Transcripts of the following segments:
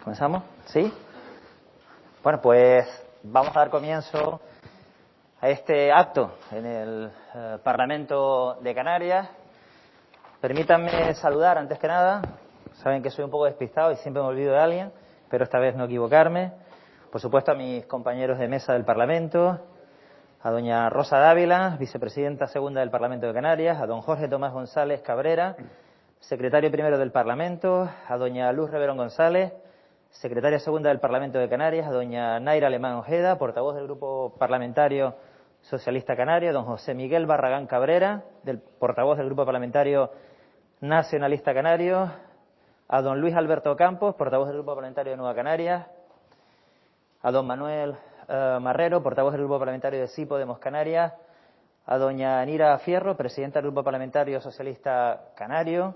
¿Comenzamos? ¿Sí? Bueno, pues vamos a dar comienzo a este acto en el Parlamento de Canarias. Permítanme saludar antes que nada. Saben que soy un poco despistado y siempre me olvido de alguien, pero esta vez no equivocarme. Por supuesto, a mis compañeros de mesa del Parlamento, a doña Rosa Dávila, vicepresidenta segunda del Parlamento de Canarias, a don Jorge Tomás González Cabrera, secretario primero del Parlamento, a doña Luz Reverón González, secretaria segunda del Parlamento de Canarias, a doña Naira Alemán Ojeda, portavoz del Grupo Parlamentario Socialista Canario, don José Miguel Barragán Cabrera, portavoz del Grupo Parlamentario Nacionalista Canario, a don Luis Alberto Campos, portavoz del Grupo Parlamentario de Nueva Canarias, a don Manuel Marrero, portavoz del Grupo Parlamentario de Sí Podemos Canarias, a doña Anira Fierro, presidenta del Grupo Parlamentario Socialista Canario,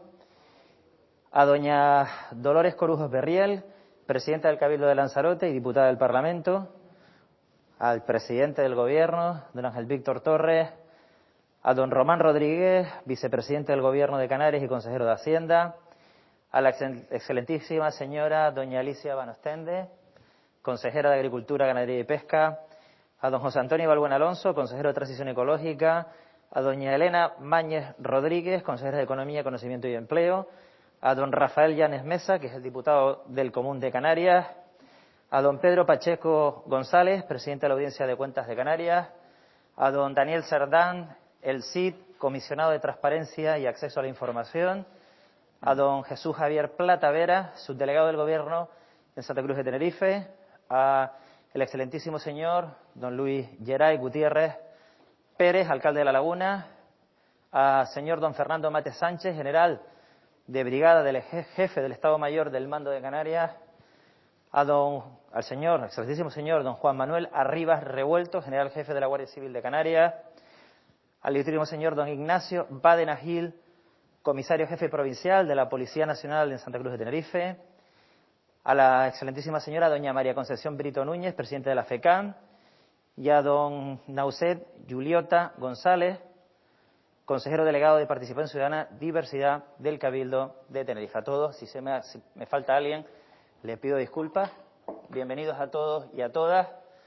a doña Dolores Corujos Berriel, presidenta del Cabildo de Lanzarote y diputada del Parlamento, al presidente del Gobierno, don Ángel Víctor Torres, a don Román Rodríguez, vicepresidente del Gobierno de Canarias y consejero de Hacienda, a la excelentísima señora doña Alicia Van Ostende, consejera de Agricultura, Ganadería y Pesca, a don José Antonio Balbuena Alonso, consejero de Transición Ecológica, a doña Elena Máñez Rodríguez, consejera de Economía, Conocimiento y Empleo, a don Rafael Llanes Mesa, que es el diputado del Común de Canarias, a don Pedro Pacheco González, presidente de la Audiencia de Cuentas de Canarias, a don Daniel Cerdán, el CID, comisionado de Transparencia y Acceso a la Información, a don Jesús Javier Plata Vera, subdelegado del Gobierno en Santa Cruz de Tenerife, a el excelentísimo señor don Luis Geray Gutiérrez Pérez, alcalde de La Laguna, a señor don Fernando Mate Sánchez, general de brigada del jefe del Estado Mayor del Mando de Canarias, al excelentísimo señor don Juan Manuel Arribas Revuelto, general jefe de la Guardia Civil de Canarias, al ilustrísimo señor don Ignacio Badena Gil, comisario jefe provincial de la Policía Nacional en Santa Cruz de Tenerife, a la excelentísima señora doña María Concepción Brito Núñez, presidente de la FECAM, y a don Nauset Juliota González, consejero delegado de Participación Ciudadana, Diversidad del Cabildo de Tenerife. A todos, si me falta alguien, les pido disculpas. Bienvenidos a todos y a todas,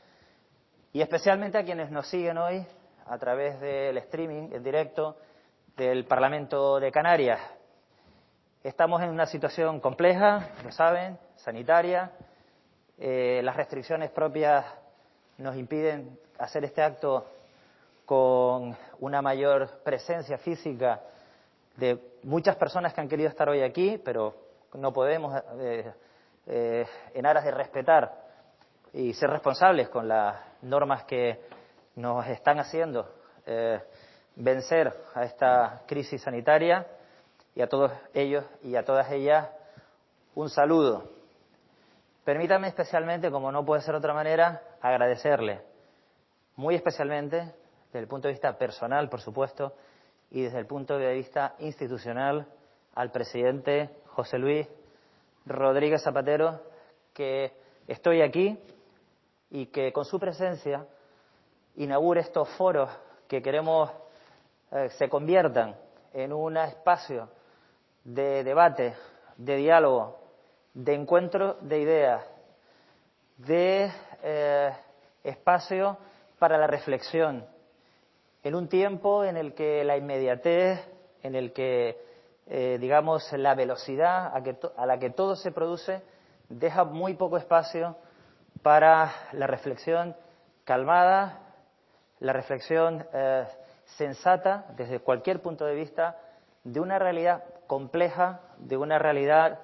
y especialmente a quienes nos siguen hoy a través del streaming en directo del Parlamento de Canarias. Estamos en una situación compleja, lo saben, sanitaria. Las restricciones propias nos impiden hacer este acto con una mayor presencia física de muchas personas que han querido estar hoy aquí, pero no podemos, en aras de respetar y ser responsables con las normas que nos están haciendo vencer a esta crisis sanitaria, y a todos ellos y a todas ellas un saludo. Permítanme especialmente, como no puede ser de otra manera, agradecerle muy especialmente desde el punto de vista personal, por supuesto, y desde el punto de vista institucional, al presidente José Luis Rodríguez Zapatero, que estoy aquí y que con su presencia inaugure estos foros que queremos se conviertan en un espacio de debate, de diálogo, de encuentro de ideas, de espacio para la reflexión, en un tiempo en el que la inmediatez, en el que, digamos, la velocidad a la que todo se produce, deja muy poco espacio para la reflexión calmada, la reflexión sensata, desde cualquier punto de vista, de una realidad compleja, de una realidad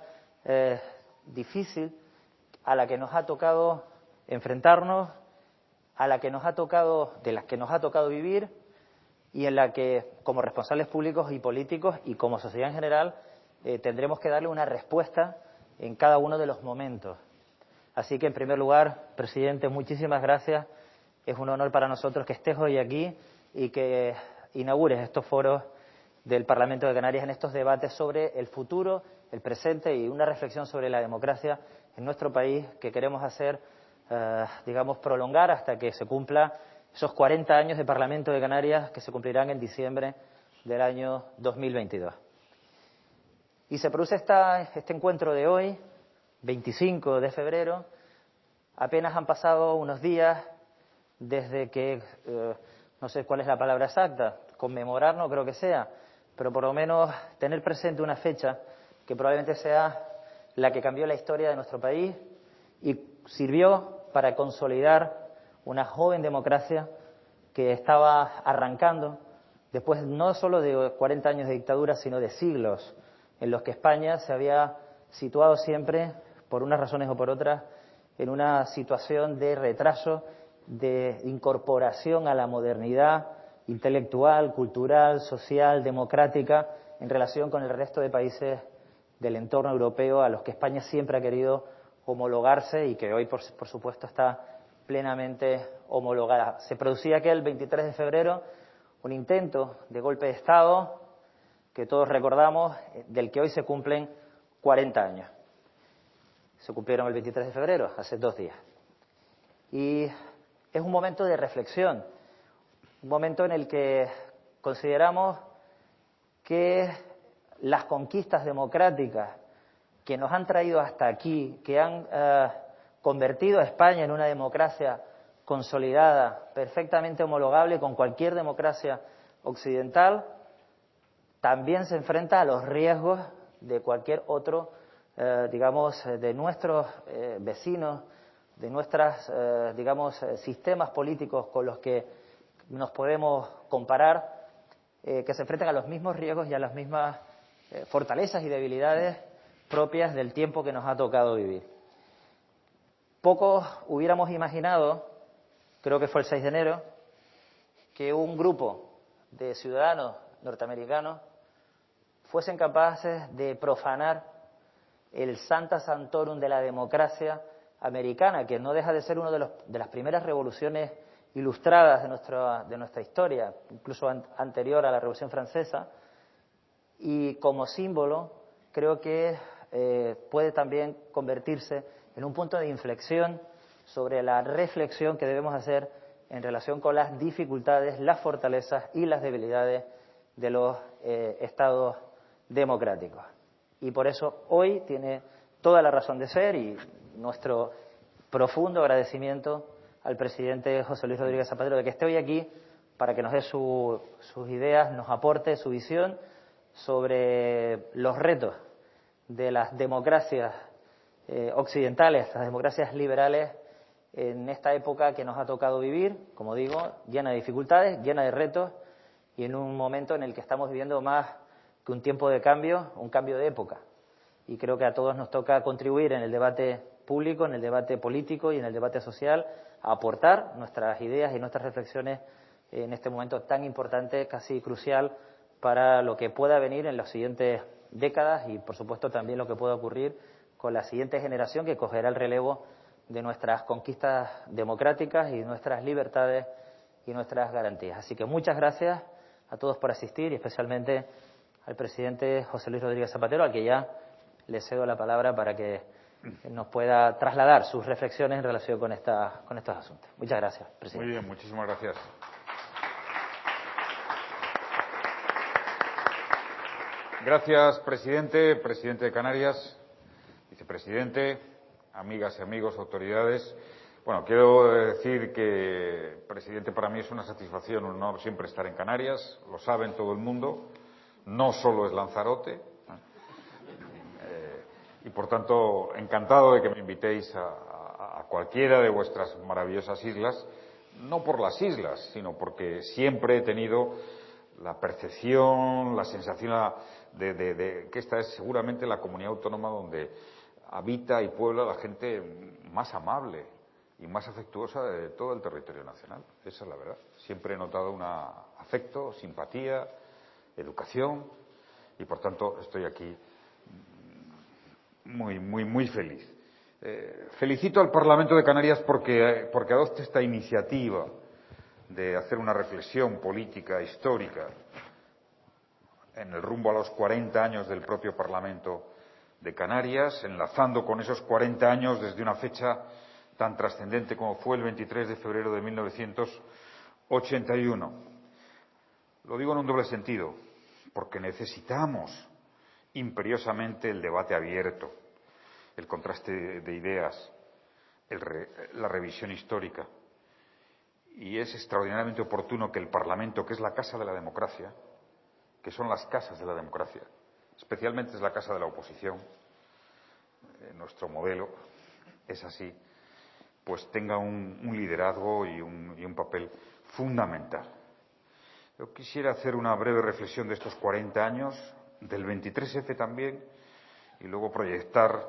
difícil, a la que nos ha tocado enfrentarnos, de las que nos ha tocado vivir, y en la que, como responsables públicos y políticos y como sociedad en general, tendremos que darle una respuesta en cada uno de los momentos. Así que, en primer lugar, presidente, muchísimas gracias. Es un honor para nosotros que estés hoy aquí y que inaugures estos foros del Parlamento de Canarias en estos debates sobre el futuro, el presente y una reflexión sobre la democracia en nuestro país que queremos hacer, digamos, prolongar hasta que se cumpla esos 40 años de Parlamento de Canarias que se cumplirán en diciembre del año 2022. Y se produce este encuentro de hoy 25 de febrero, apenas han pasado unos días desde que, no sé cuál es la palabra exacta, conmemorar no creo que sea, pero por lo menos tener presente una fecha que probablemente sea la que cambió la historia de nuestro país y sirvió para consolidar una joven democracia que estaba arrancando después no solo de 40 años de dictadura, sino de siglos en los que España se había situado siempre, por unas razones o por otras, en una situación de retraso, de incorporación a la modernidad intelectual, cultural, social, democrática, en relación con el resto de países del entorno europeo a los que España siempre ha querido homologarse y que hoy, por supuesto, está plenamente homologada. Se producía aquel 23 de febrero un intento de golpe de Estado que todos recordamos, del que hoy se cumplen 40 años. Se cumplieron el 23 de febrero, hace 2 días. Y es un momento de reflexión, un momento en el que consideramos que las conquistas democráticas que nos han traído hasta aquí, que han convertido a España en una democracia consolidada, perfectamente homologable con cualquier democracia occidental, también se enfrenta a los riesgos de cualquier otro, digamos, de nuestros vecinos, de nuestros, digamos, sistemas políticos con los que nos podemos comparar, que se enfrentan a los mismos riesgos y a las mismas fortalezas y debilidades propias del tiempo que nos ha tocado vivir. Pocos hubiéramos imaginado, creo que fue el 6 de enero, que un grupo de ciudadanos norteamericanos fuesen capaces de profanar el Sancta Sanctorum de la democracia americana, que no deja de ser una de las primeras revoluciones ilustradas de nuestra historia, incluso anterior a la Revolución Francesa, y como símbolo creo que puede también convertirse en un punto de inflexión sobre la reflexión que debemos hacer en relación con las dificultades, las fortalezas y las debilidades de los estados democráticos. Y por eso hoy tiene toda la razón de ser y nuestro profundo agradecimiento al presidente José Luis Rodríguez Zapatero de que esté hoy aquí para que nos dé sus ideas, nos aporte su visión sobre los retos de las democracias occidentales, las democracias liberales, en esta época que nos ha tocado vivir, como digo, llena de dificultades, llena de retos y en un momento en el que estamos viviendo más que un tiempo de cambio, un cambio de época. Y creo que a todos nos toca contribuir en el debate público, en el debate político y en el debate social, a aportar nuestras ideas y nuestras reflexiones en este momento tan importante, casi crucial, para lo que pueda venir en las siguientes décadas y, por supuesto, también lo que pueda ocurrir con la siguiente generación que cogerá el relevo de nuestras conquistas democráticas y nuestras libertades y nuestras garantías. Así que muchas gracias a todos por asistir y especialmente al presidente José Luis Rodríguez Zapatero, al que ya le cedo la palabra para que nos pueda trasladar sus reflexiones en relación con estos asuntos. Muchas gracias, presidente. Muy bien, muchísimas gracias. Gracias, presidente, presidente de Canarias, vicepresidente, amigas y amigos, autoridades. Bueno, quiero decir que, presidente, para mí es una satisfacción, un honor siempre estar en Canarias, lo saben todo el mundo, no solo es Lanzarote, y por tanto, encantado de que me invitéis a cualquiera de vuestras maravillosas islas, no por las islas, sino porque siempre he tenido la percepción, la sensación de que esta es seguramente la comunidad autónoma donde habita y puebla la gente más amable y más afectuosa de todo el territorio nacional. Esa es la verdad. Siempre he notado un afecto, simpatía, educación y por tanto estoy aquí muy feliz. Felicito al Parlamento de Canarias porque adopte esta iniciativa de hacer una reflexión política histórica en el rumbo a los 40 años del propio Parlamento de Canarias, enlazando con esos 40 años desde una fecha tan trascendente como fue el 23 de febrero de 1981. Lo digo en un doble sentido, porque necesitamos imperiosamente el debate abierto. el contraste de ideas, la revisión histórica. Y es extraordinariamente oportuno que el Parlamento, que es la casa de la democracia, que son las casas de la democracia, especialmente es la casa de la oposición, nuestro modelo es así, pues tenga un liderazgo y un papel fundamental. Yo quisiera hacer una breve reflexión de estos 40 años, del 23F también, y luego proyectar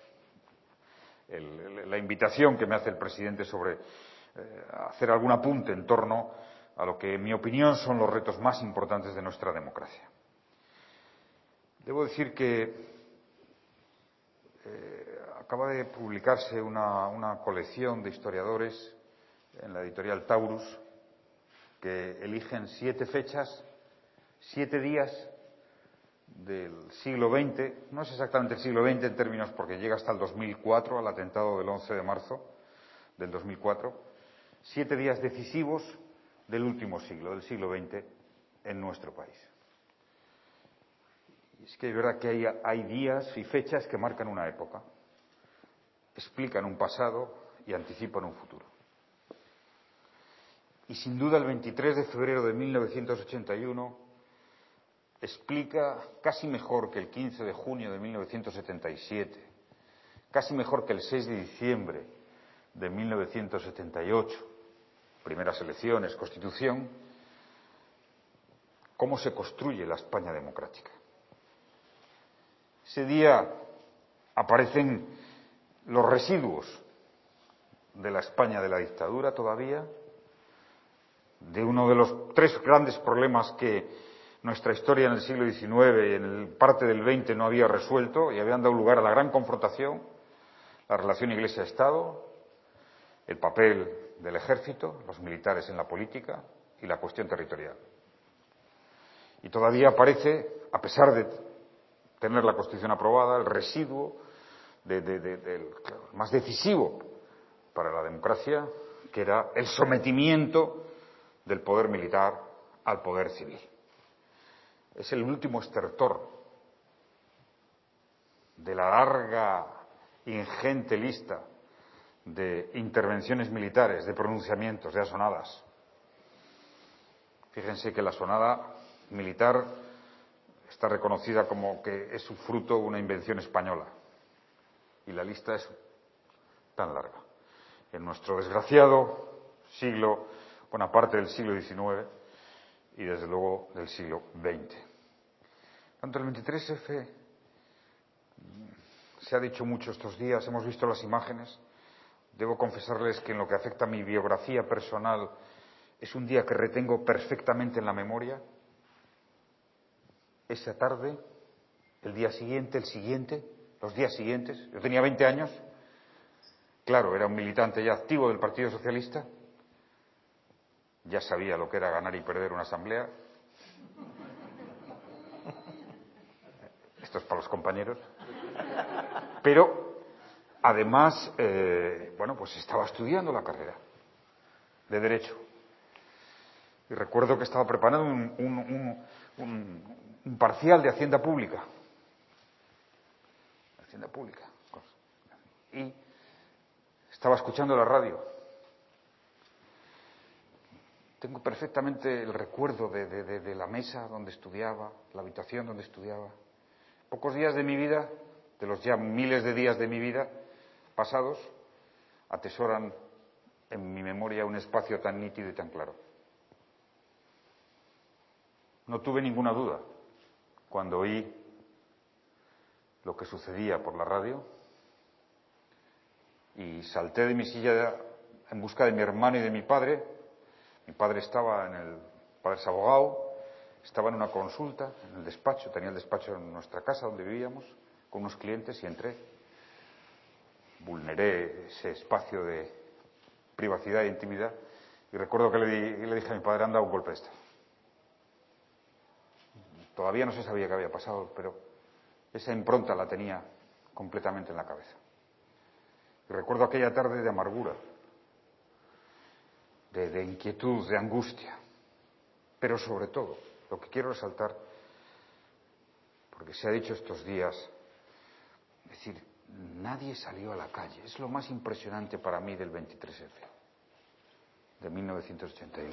la invitación que me hace el presidente sobre hacer algún apunte en torno a lo que, en mi opinión, son los retos más importantes de nuestra democracia. Debo decir que acaba de publicarse una colección de historiadores en la editorial Taurus que eligen 7 fechas, 7 días del siglo XX, no es exactamente el siglo XX en términos porque llega hasta el 2004, al atentado del 11 de marzo del 2004, 7 días decisivos del último siglo, del siglo XX, en nuestro país. Y es que es verdad que hay días y fechas que marcan una época, explican un pasado y anticipan un futuro. Y sin duda el 23 de febrero de 1981 explica casi mejor que el 15 de junio de 1977, casi mejor que el 6 de diciembre de 1978, primeras elecciones, Constitución, cómo se construye la España democrática. Ese día aparecen los residuos de la España de la dictadura todavía, de uno de los 3 grandes problemas que nuestra historia en el siglo XIX y en parte del XX no había resuelto y habían dado lugar a la gran confrontación, la relación Iglesia-Estado, el papel del ejército, los militares en la política y la cuestión territorial. Y todavía aparece, a pesar de tener la Constitución aprobada, el residuo del más decisivo para la democracia, que era el sometimiento del poder militar al poder civil. Es el último estertor de la larga, ingente lista de intervenciones militares, de pronunciamientos, de asonadas. Fíjense que la asonada militar está reconocida como que es su fruto una invención española. Y la lista es tan larga. En nuestro desgraciado siglo, buena parte del siglo XIX y desde luego del siglo XX. Tanto el 23F se ha dicho mucho estos días, hemos visto las imágenes. Debo confesarles que en lo que afecta a mi biografía personal es un día que retengo perfectamente en la memoria. Esa tarde, el día siguiente, el siguiente, los días siguientes. Yo tenía 20 años. Claro, era un militante ya activo del Partido Socialista. Ya sabía lo que era ganar y perder una asamblea. Esto es para los compañeros. Pero, además, pues estaba estudiando la carrera de Derecho. Y recuerdo que estaba preparando un parcial de Hacienda Pública. Hacienda Pública. Y estaba escuchando la radio. Tengo perfectamente el recuerdo de la mesa donde estudiaba, la habitación donde estudiaba. Pocos días de mi vida, de los ya miles de días de mi vida pasados, atesoran en mi memoria un espacio tan nítido y tan claro. No tuve ninguna duda cuando oí lo que sucedía por la radio y salté de mi silla en busca de mi hermano y de mi padre. Mi padre estaba padre es abogado, estaba en una consulta, en el despacho, tenía el despacho en nuestra casa donde vivíamos, con unos clientes y entré. Vulneré ese espacio de privacidad e intimidad y recuerdo que le dije a mi padre, anda, un golpe de estado. Todavía no se sabía qué había pasado, pero esa impronta la tenía completamente en la cabeza. Y recuerdo aquella tarde de amargura, de inquietud, de angustia, pero sobre todo, lo que quiero resaltar, porque se ha dicho estos días, es decir, nadie salió a la calle. Es lo más impresionante para mí del 23F, de 1981.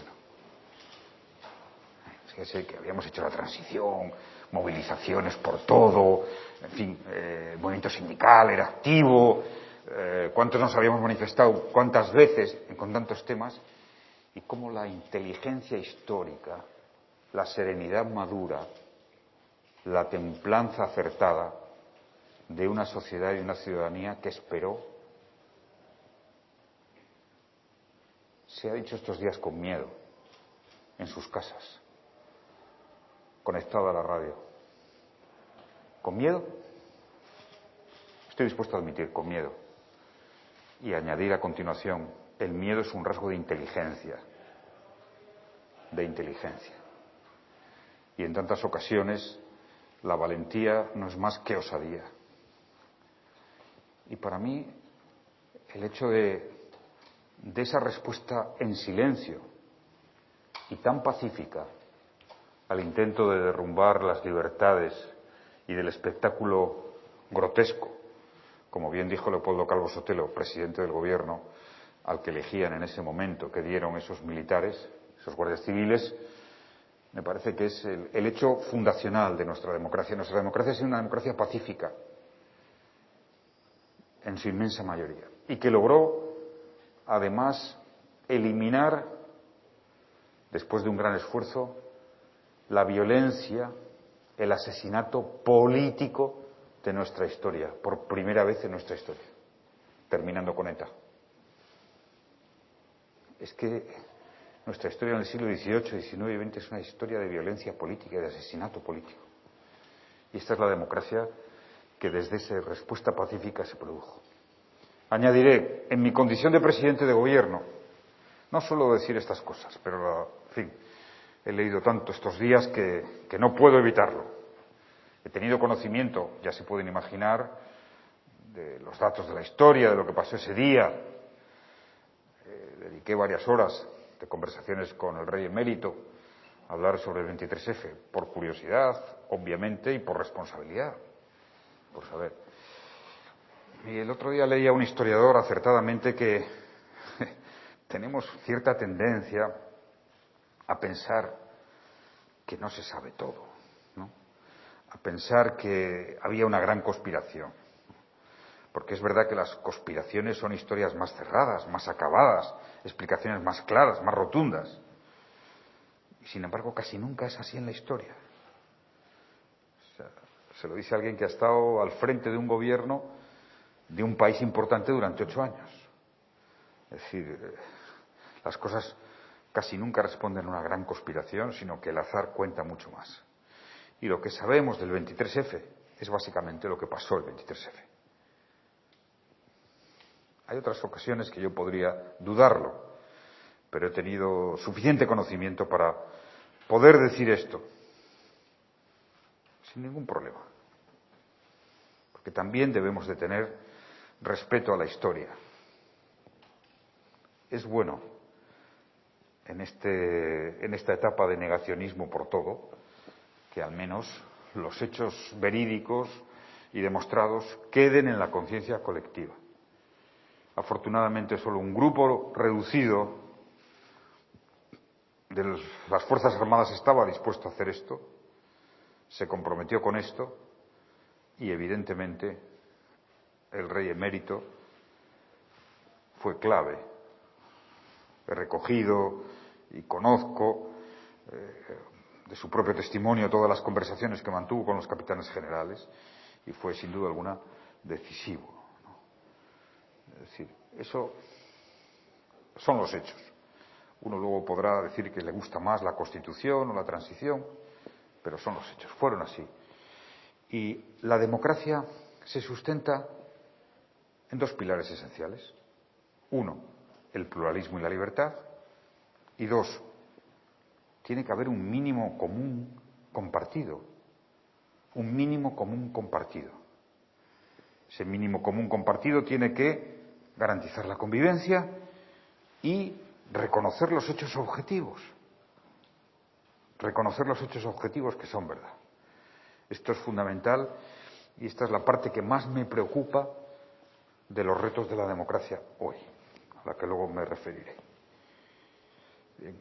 Es que sé que habíamos hecho la transición, movilizaciones por todo, en fin, el movimiento sindical era activo, cuántos nos habíamos manifestado, cuántas veces, con tantos temas, y cómo la inteligencia histórica, la serenidad madura, la templanza acertada de una sociedad y una ciudadanía que esperó, se ha dicho estos días con miedo, en sus casas, conectado a la radio. ¿Con miedo? Estoy dispuesto a admitir, con miedo. Y añadir a continuación, el miedo es un rasgo de inteligencia. De inteligencia. Y en tantas ocasiones, la valentía no es más que osadía. Y para mí, el hecho de esa respuesta en silencio y tan pacífica al intento de derrumbar las libertades y del espectáculo grotesco, como bien dijo Leopoldo Calvo Sotelo, presidente del gobierno, al que elegían en ese momento, que dieron esos militares, esos guardias civiles, me parece que es el hecho fundacional de nuestra democracia. Nuestra democracia es una democracia pacífica, en su inmensa mayoría, y que logró, además, eliminar, después de un gran esfuerzo, la violencia, el asesinato político de nuestra historia, por primera vez en nuestra historia, terminando con ETA. Es que nuestra historia en el siglo XVIII, XIX y XX es una historia de violencia política y de asesinato político. Y esta es la democracia que desde esa respuesta pacífica se produjo. Añadiré, en mi condición de presidente de gobierno, no suelo decir estas cosas, pero, en fin, he leído tanto estos días que no puedo evitarlo. He tenido conocimiento, ya se pueden imaginar, de los datos de la historia, de lo que pasó ese día. Dediqué varias horas de conversaciones con el rey emérito a hablar sobre el 23F, por curiosidad, obviamente, y por responsabilidad, por saber. Y el otro día leía a un historiador acertadamente que tenemos cierta tendencia a pensar que no se sabe todo, ¿no? A pensar que había una gran conspiración. Porque es verdad que las conspiraciones son historias más cerradas, más acabadas, explicaciones más claras, más rotundas. Y sin embargo, casi nunca es así en la historia. O sea, se lo dice alguien que ha estado al frente de un gobierno de un país importante durante 8 años. Es decir, las cosas casi nunca responden a una gran conspiración, sino que el azar cuenta mucho más. Y lo que sabemos del 23F es básicamente lo que pasó el 23F. Hay otras ocasiones que yo podría dudarlo, pero he tenido suficiente conocimiento para poder decir esto sin ningún problema. Porque también debemos de tener respeto a la historia. Es bueno, en esta etapa de negacionismo por todo, que al menos los hechos verídicos y demostrados queden en la conciencia colectiva. Afortunadamente, solo un grupo reducido de las Fuerzas Armadas estaba dispuesto a hacer esto, se comprometió con esto y, evidentemente, el rey emérito fue clave. He recogido y conozco de su propio testimonio todas las conversaciones que mantuvo con los capitanes generales y fue, sin duda alguna, decisivo. Es decir, eso son los hechos. Uno luego podrá decir que le gusta más la Constitución o la transición, pero son los hechos, fueron así. Y la democracia se sustenta en 2 pilares esenciales. 1, el pluralismo y la libertad. Y 2, tiene que haber un mínimo común compartido. Un mínimo común compartido. Ese mínimo común compartido tiene que garantizar la convivencia y reconocer los hechos objetivos. Reconocer los hechos objetivos que son verdad. Esto es fundamental y esta es la parte que más me preocupa de los retos de la democracia hoy, a la que luego me referiré. Bien.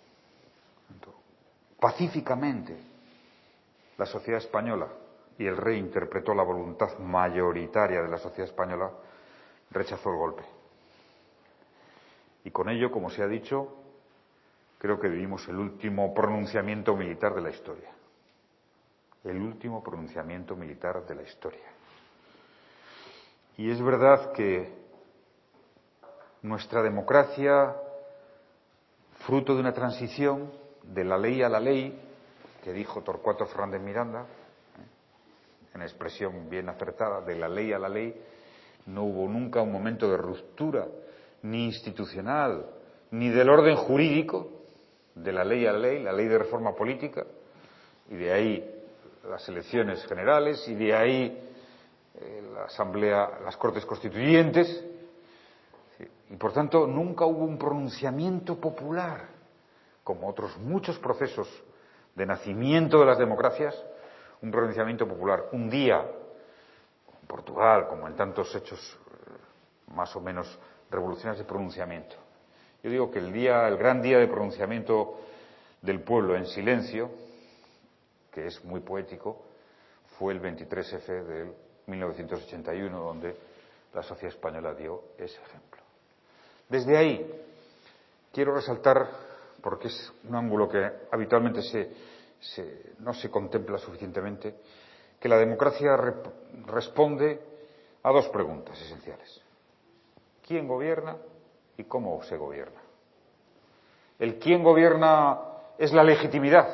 Pacíficamente, la sociedad española, y el rey interpretó la voluntad mayoritaria de la sociedad española, rechazó el golpe. Y con ello, como se ha dicho, creo que vivimos el último pronunciamiento militar de la historia. El último pronunciamiento militar de la historia. Y es verdad que nuestra democracia, fruto de una transición de la ley a la ley, que dijo Torcuato Fernández Miranda, en expresión bien acertada, de la ley a la ley, no hubo nunca un momento de ruptura, ni institucional, ni del orden jurídico, de la ley a la ley de reforma política, y de ahí las elecciones generales, y de ahí la Asamblea, las Cortes Constituyentes, y por tanto nunca hubo un pronunciamiento popular, como otros muchos procesos de nacimiento de las democracias, un pronunciamiento popular. Un día, en Portugal, como en tantos hechos más o menos revolucionarios de pronunciamiento. Yo digo que el gran día de pronunciamiento del pueblo en silencio, que es muy poético, fue el 23F de 1981, donde la sociedad española dio ese ejemplo. Desde ahí quiero resaltar, porque es un ángulo que habitualmente no se contempla suficientemente, que la democracia responde a dos preguntas esenciales: ¿quién gobierna y cómo se gobierna? El quién gobierna es la legitimidad,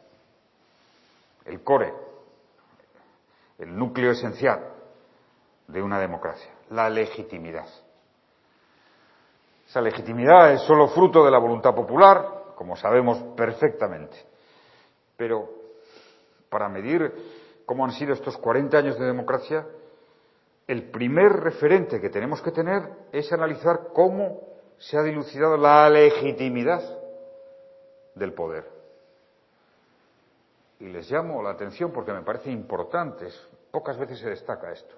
el core, el núcleo esencial de una democracia, la legitimidad. Esa legitimidad es solo fruto de la voluntad popular, como sabemos perfectamente. Pero para medir cómo han sido estos 40 años de democracia, el primer referente que tenemos que tener es analizar cómo se ha dilucidado la legitimidad del poder. Y les llamo la atención porque me parece importante, pocas veces se destaca esto.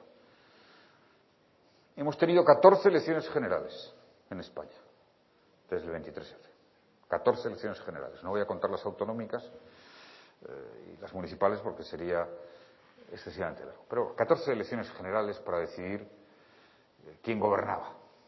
Hemos tenido 14 elecciones generales en España, desde el 23F. 14 elecciones generales. No voy a contar las autonómicas y las municipales porque sería excesivamente largo. Pero 14 elecciones generales para decidir quién gobernaba.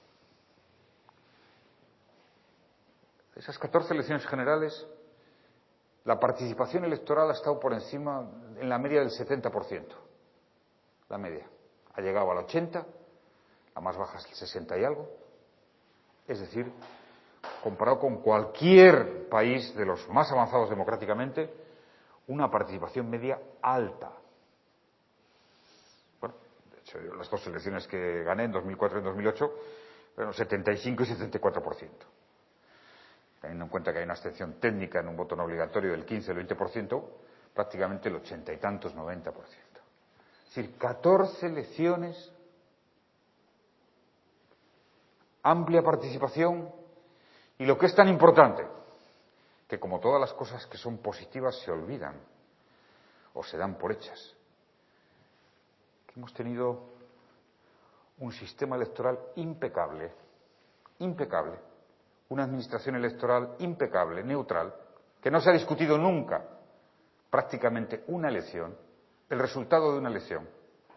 Esas 14 elecciones generales, la participación electoral ha estado por encima, en la media del 70%. La media. Ha llegado al 80%, la más baja es el 60 y algo. Es decir, comparado con cualquier país de los más avanzados democráticamente, una participación media alta. Bueno, de hecho, las dos elecciones que gané en 2004 y en 2008, fueron 75 y 74%. Teniendo en cuenta que hay una abstención técnica en un voto no obligatorio del 15 o el 20%, prácticamente el 80 y tantos, 90%. Es decir, 14 elecciones, amplia participación, y lo que es tan importante, que como todas las cosas que son positivas se olvidan o se dan por hechas, que hemos tenido un sistema electoral impecable, una administración electoral impecable, neutral, que no se ha discutido nunca prácticamente una elección, el resultado de una elección.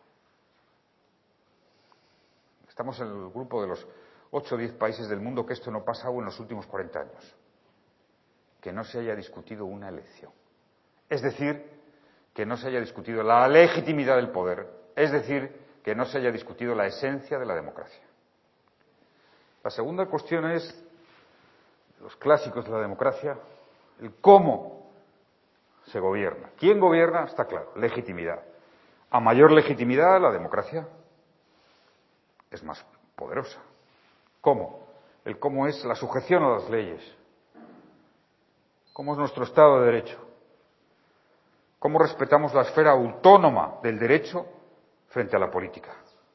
Estamos en el grupo de los 8 o 10 países del mundo que esto no ha pasado en los últimos 40 años. Que no se haya discutido una elección. Es decir, que no se haya discutido la legitimidad del poder. Es decir, que no se haya discutido la esencia de la democracia. La segunda cuestión es, los clásicos de la democracia, el cómo se gobierna. ¿Quién gobierna? Está claro, legitimidad. A mayor legitimidad, la democracia es más poderosa. ¿Cómo? El cómo es la sujeción a las leyes. ¿Cómo es nuestro Estado de Derecho? ¿Cómo respetamos la esfera autónoma del derecho frente a la política?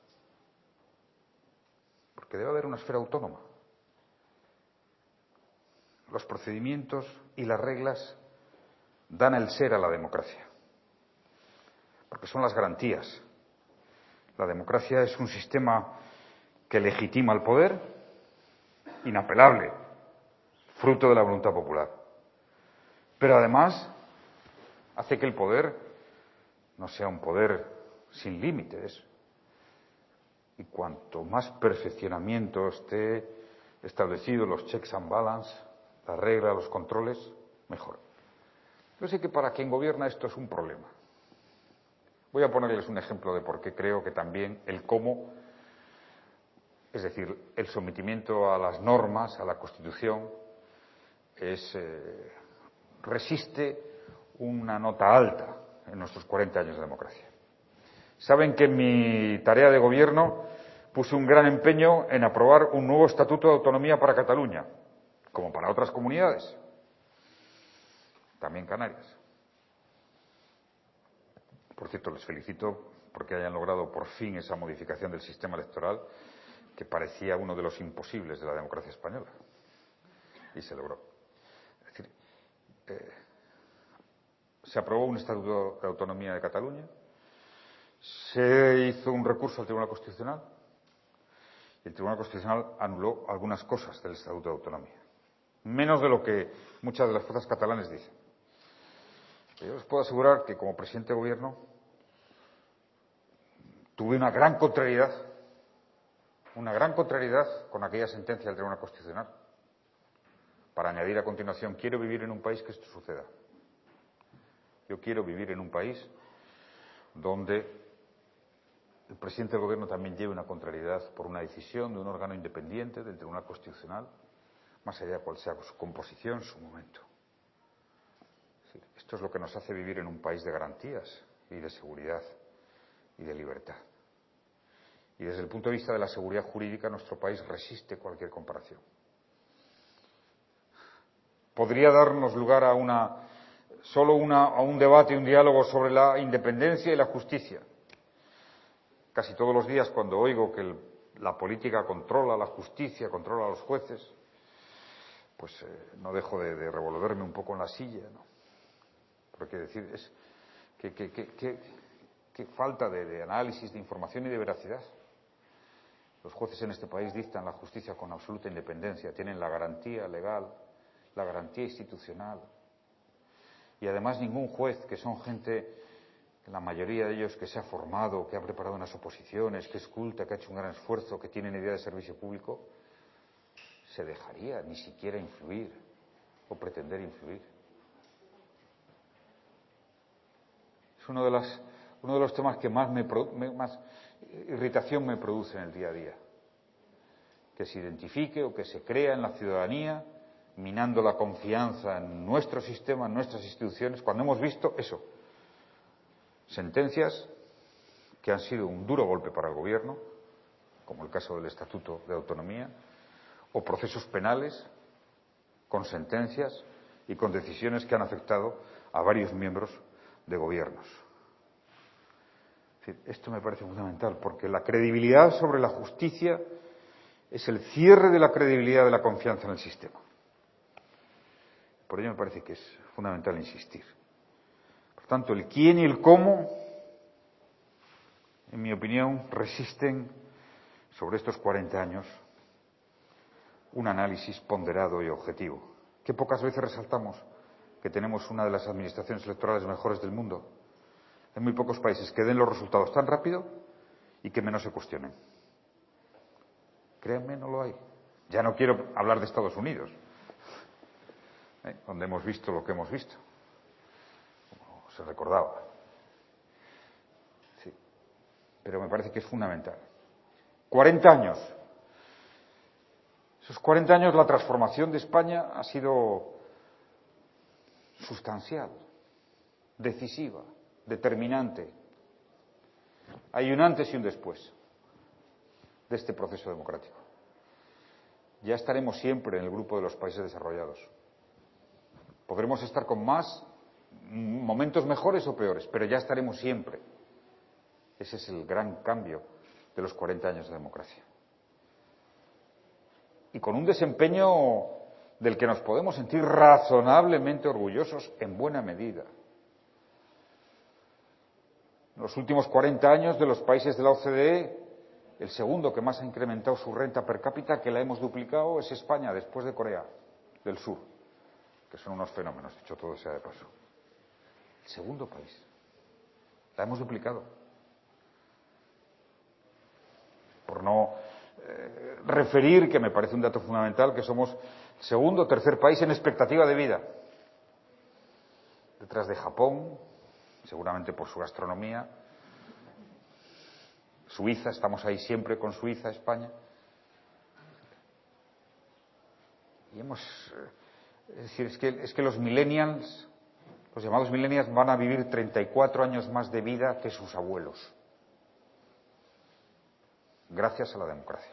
Porque debe haber una esfera autónoma. Los procedimientos y las reglas dan el ser a la democracia, porque son las garantías. La democracia es un sistema que legitima el poder, inapelable, fruto de la voluntad popular. Pero además hace que el poder no sea un poder sin límites. Y cuanto más perfeccionamiento esté establecido, los checks and balance, las reglas, los controles, mejor. Yo sé que para quien gobierna esto es un problema. Voy a ponerles un ejemplo de por qué creo que también el cómo, es decir, el sometimiento a las normas, a la Constitución, resiste una nota alta en nuestros 40 años de democracia. Saben que en mi tarea de gobierno puse un gran empeño en aprobar un nuevo estatuto de autonomía para Cataluña, como para otras comunidades, también Canarias. Por cierto, les felicito porque hayan logrado por fin esa modificación del sistema electoral que parecía uno de los imposibles de la democracia española. Y se logró. Es decir, se aprobó un estatuto de autonomía de Cataluña, se hizo un recurso al Tribunal Constitucional y el Tribunal Constitucional anuló algunas cosas del estatuto de autonomía. Menos de lo que muchas de las fuerzas catalanes dicen. Yo les puedo asegurar que como presidente de gobierno tuve una gran contrariedad con aquella sentencia del Tribunal Constitucional. Para añadir a continuación, quiero vivir en un país que esto suceda. Yo quiero vivir en un país donde el presidente del gobierno también lleve una contrariedad por una decisión de un órgano independiente del Tribunal Constitucional, más allá de cuál sea su composición, su momento. Esto es lo que nos hace vivir en un país de garantías y de seguridad y de libertad. Y desde el punto de vista de la seguridad jurídica, nuestro país resiste cualquier comparación. Podría darnos lugar a un debate, un diálogo sobre la independencia y la justicia. Casi todos los días, cuando oigo que la política controla la justicia, controla a los jueces, pues no dejo de revolverme un poco en la silla, ¿no? Porque decir es que falta de análisis, de información y de veracidad. Los jueces en este país dictan la justicia con absoluta independencia, tienen la garantía legal, la garantía institucional. Y además ningún juez, que son gente, la mayoría de ellos que se ha formado, que ha preparado unas oposiciones, que es culta, que ha hecho un gran esfuerzo, que tienen idea de servicio público, se dejaría ni siquiera influir o pretender influir. Es uno de los temas que más irritación me produce en el día a día. Que se identifique o que se crea en la ciudadanía, minando la confianza en nuestro sistema, en nuestras instituciones, cuando hemos visto eso. Sentencias que han sido un duro golpe para el gobierno, como el caso del Estatuto de Autonomía, o procesos penales con sentencias y con decisiones que han afectado a varios miembros de gobiernos. Es decir, esto me parece fundamental, porque la credibilidad sobre la justicia es el cierre de la credibilidad de la confianza en el sistema. Por ello me parece que es fundamental insistir. Por tanto, el quién y el cómo, en mi opinión, resisten sobre estos 40 años un análisis ponderado y objetivo. Que pocas veces resaltamos que tenemos una de las administraciones electorales mejores del mundo. Hay muy pocos países que den los resultados tan rápido y que menos se cuestionen. Créanme, no lo hay. Ya no quiero hablar de Estados Unidos, donde hemos visto lo que hemos visto, como se recordaba. Sí. Pero me parece que es fundamental. 40 años. Esos 40 años la transformación de España ha sido sustancial, decisiva, determinante. Hay un antes y un después de este proceso democrático. Ya estaremos siempre en el grupo de los países desarrollados. Podremos estar con más momentos mejores o peores, pero ya estaremos siempre. Ese es el gran cambio de los 40 años de democracia. Y con un desempeño del que nos podemos sentir razonablemente orgullosos en buena medida. En los últimos 40 años de los países de la OCDE el segundo que más ha incrementado su renta per cápita, que la hemos duplicado, es España, después de Corea del Sur, que son unos fenómenos, dicho todo sea de paso. El segundo país. La hemos duplicado. Por no referir, que me parece un dato fundamental, que somos el segundo o tercer país en expectativa de vida. Detrás de Japón, seguramente por su gastronomía. Suiza, estamos ahí siempre con Suiza, España. Y es decir, es que los millennials, los llamados millennials, van a vivir 34 años más de vida que sus abuelos. Gracias a la democracia.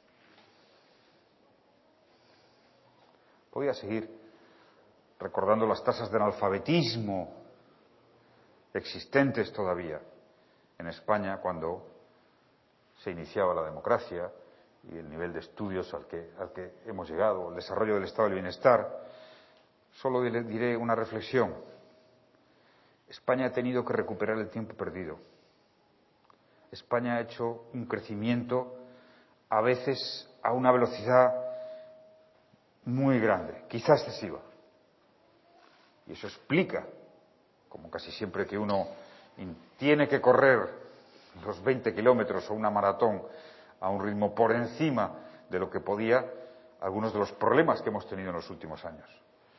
Podría seguir recordando las tasas de analfabetismo existentes todavía en España cuando se iniciaba la democracia y el nivel de estudios al que hemos llegado, el desarrollo del estado del bienestar. Solo diré una reflexión. España ha tenido que recuperar el tiempo perdido. España ha hecho un crecimiento a veces a una velocidad muy grande, quizá excesiva. Y eso explica, como casi siempre que uno tiene que correr los 20 kilómetros o una maratón a un ritmo por encima de lo que podía, algunos de los problemas que hemos tenido en los últimos años.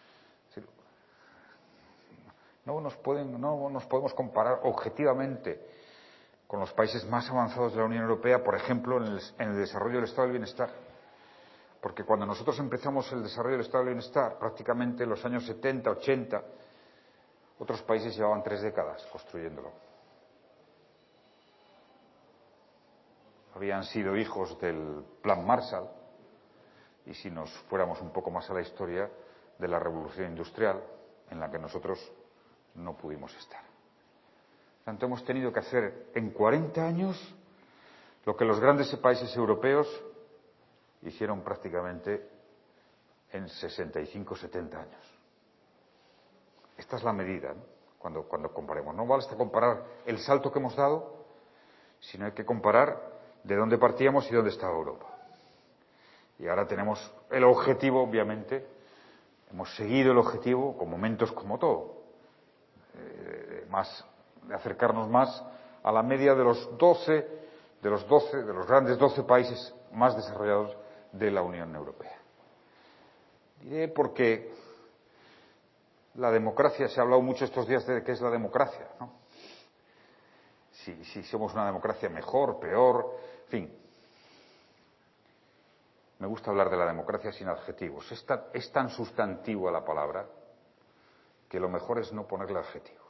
No nos podemos comparar objetivamente con los países más avanzados de la Unión Europea, por ejemplo, en el desarrollo del estado del bienestar. Porque cuando nosotros empezamos el desarrollo del estado del bienestar, prácticamente en los años 70, 80, otros países llevaban 3 décadas construyéndolo. Habían sido hijos del Plan Marshall, y si nos fuéramos un poco más a la historia, de la revolución industrial, en la que nosotros no pudimos estar. Por tanto, hemos tenido que hacer en 40 años lo que los grandes países europeos hicieron prácticamente en 65, 70 años. Esta es la medida, ¿no? Cuando comparemos. No basta comparar el salto que hemos dado, sino hay que comparar de dónde partíamos y dónde estaba Europa. Y ahora tenemos el objetivo, obviamente, hemos seguido el objetivo con momentos como todo, de acercarnos más a la media de los grandes 12 países más desarrollados de la Unión Europea. Diré porque la democracia, se ha hablado mucho estos días de qué es la democracia, ¿no? Si somos una democracia mejor, peor, en fin. Me gusta hablar de la democracia sin adjetivos. Es tan sustantiva la palabra que lo mejor es no ponerle adjetivos.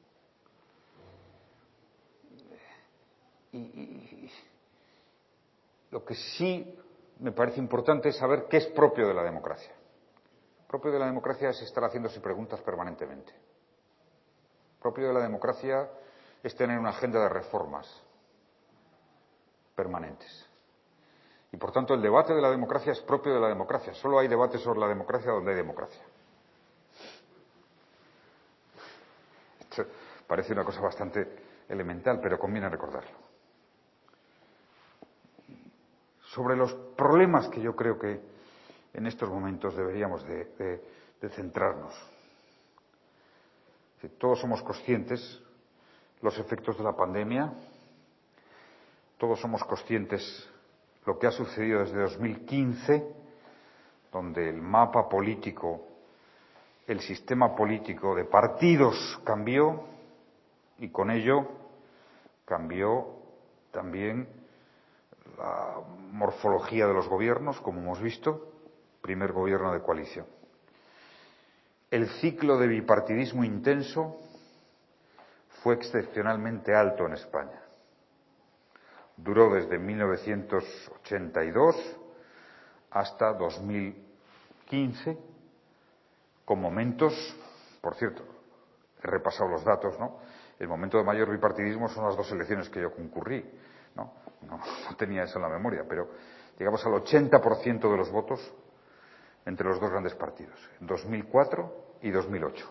Y lo que sí me parece importante es saber qué es propio de la democracia. Propio de la democracia es estar haciéndose preguntas permanentemente. Propio de la democracia es tener una agenda de reformas permanentes. Y por tanto el debate de la democracia es propio de la democracia. Solo hay debate sobre la democracia donde hay democracia. Esto parece una cosa bastante elemental, pero conviene recordarlo. Sobre los problemas que yo creo que en estos momentos deberíamos de centrarnos. Todos somos conscientes los efectos de la pandemia, todos somos conscientes lo que ha sucedido desde 2015, donde el mapa político, el sistema político de partidos cambió y con ello cambió también la morfología de los gobiernos, como hemos visto, primer gobierno de coalición. El ciclo de bipartidismo intenso fue excepcionalmente alto en España. Duró desde 1982 hasta 2015, con momentos, por cierto, he repasado los datos, ¿no? El momento de mayor bipartidismo son las 2 elecciones que yo concurrí, ¿no? No tenía eso en la memoria, pero llegamos al 80% de los votos entre los 2 grandes partidos, en 2004 y 2008.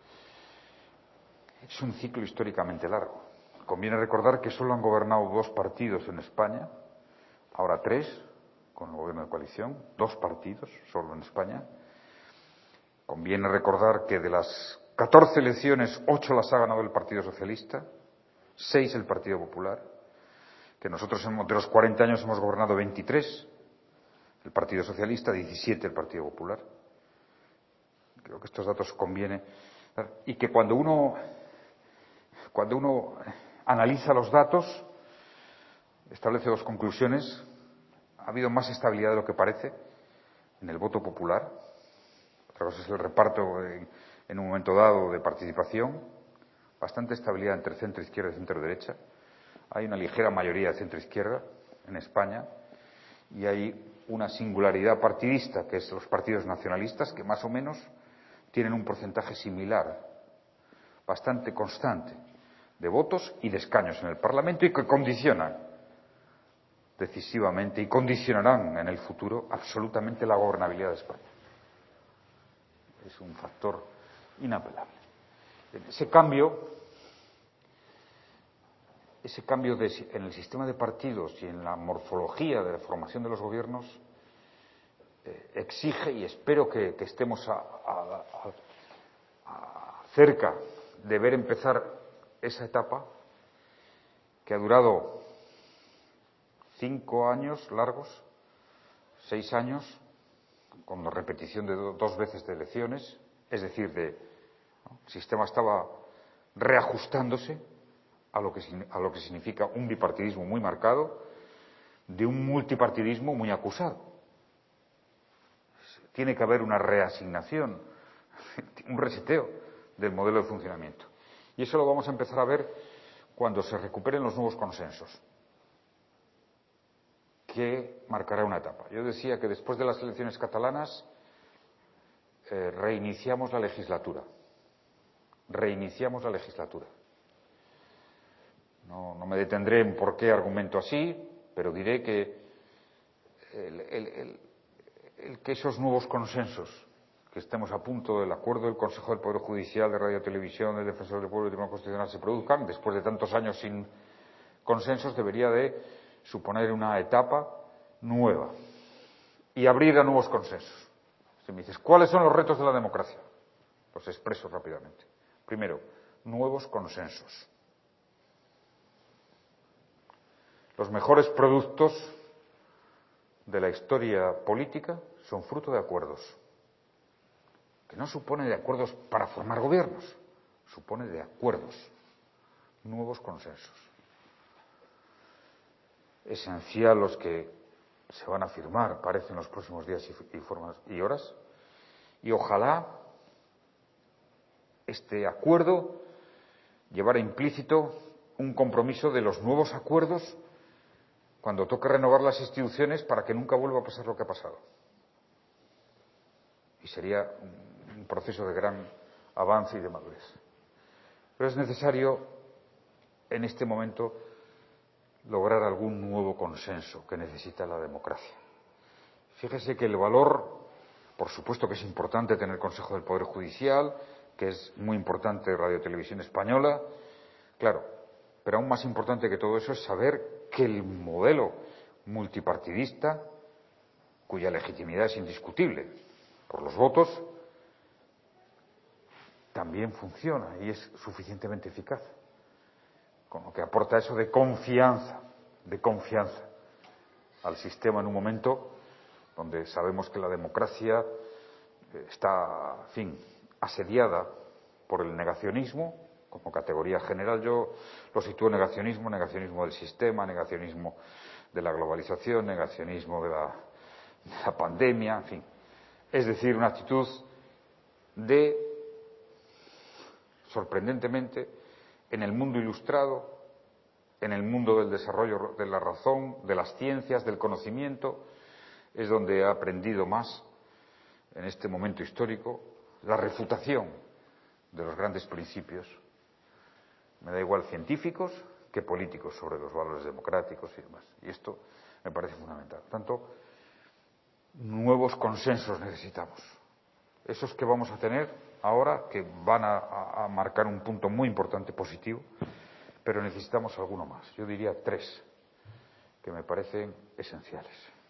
Es un ciclo históricamente largo. Conviene recordar que solo han gobernado 2 partidos en España, ahora 3, con el gobierno de coalición, 2 partidos solo en España. Conviene recordar que de las 14 elecciones, 8 las ha ganado el Partido Socialista, 6 el Partido Popular, que nosotros de los 40 años hemos gobernado 23, el Partido Socialista, 17 el Partido Popular. Creo que estos datos conviene. Y que cuando uno analiza los datos, establece 2 conclusiones. Ha habido más estabilidad de lo que parece en el voto popular. Otra cosa es el reparto en un momento dado de participación. Bastante estabilidad entre centro-izquierda y centro-derecha. Hay una ligera mayoría de centro-izquierda en España y hay una singularidad partidista, que es los partidos nacionalistas, que más o menos tienen un porcentaje similar, bastante constante, de votos y de escaños en el Parlamento y que condicionan decisivamente y condicionarán en el futuro absolutamente la gobernabilidad de España. Es un factor inapelable. Ese cambio en el sistema de partidos y en la morfología de la formación de los gobiernos exige, y espero que estemos cerca de ver empezar esa etapa que ha durado 5 años largos, 6 años, con la repetición de 2 veces de elecciones, es decir, el sistema estaba reajustándose a lo que significa un bipartidismo muy marcado, de un multipartidismo muy acusado. Tiene que haber una reasignación, un reseteo del modelo de funcionamiento. Y eso lo vamos a empezar a ver cuando se recuperen los nuevos consensos, que marcará una etapa. Yo decía que después de las elecciones catalanas reiniciamos la legislatura. Reiniciamos la legislatura. No me detendré en por qué argumento así, pero diré que que esos nuevos consensos, que estemos a punto del acuerdo del Consejo del Poder Judicial, de Radio y Televisión, del Defensor del Pueblo y del Tribunal Constitucional se produzcan, después de tantos años sin consensos, debería de suponer una etapa nueva y abrir a nuevos consensos. Si me dices, ¿cuáles son los retos de la democracia? Los expreso rápidamente. Primero, nuevos consensos. Los mejores productos de la historia política son fruto de acuerdos, que no supone de acuerdos para formar gobiernos, supone de acuerdos, nuevos consensos. Esencial los que se van a firmar, parece, en los próximos días y horas, y ojalá este acuerdo llevara implícito un compromiso de los nuevos acuerdos cuando toque renovar las instituciones para que nunca vuelva a pasar lo que ha pasado. Y sería un proceso de gran avance y de madurez. Pero es necesario, en este momento, lograr algún nuevo consenso que necesita la democracia. Fíjese que el valor, por supuesto que es importante tener Consejo del Poder Judicial, que es muy importante Radio Televisión Española, claro, pero aún más importante que todo eso es saber que el modelo multipartidista, cuya legitimidad es indiscutible por los votos, también funciona y es suficientemente eficaz, con lo que aporta eso de confianza al sistema en un momento donde sabemos que la democracia está, en fin, asediada por el negacionismo. Como categoría general yo lo sitúo negacionismo del sistema, negacionismo de la globalización, negacionismo de la pandemia, en fin. Es decir, una actitud de, sorprendentemente, en el mundo ilustrado, en el mundo del desarrollo de la razón, de las ciencias, del conocimiento, es donde he aprendido más en este momento histórico la refutación de los grandes principios. Me da igual científicos que políticos sobre los valores democráticos y demás. Y esto me parece fundamental. Por tanto, nuevos consensos necesitamos. Esos que vamos a tener ahora, que van a marcar un punto muy importante positivo, pero necesitamos alguno más. Yo diría 3, que me parecen esenciales.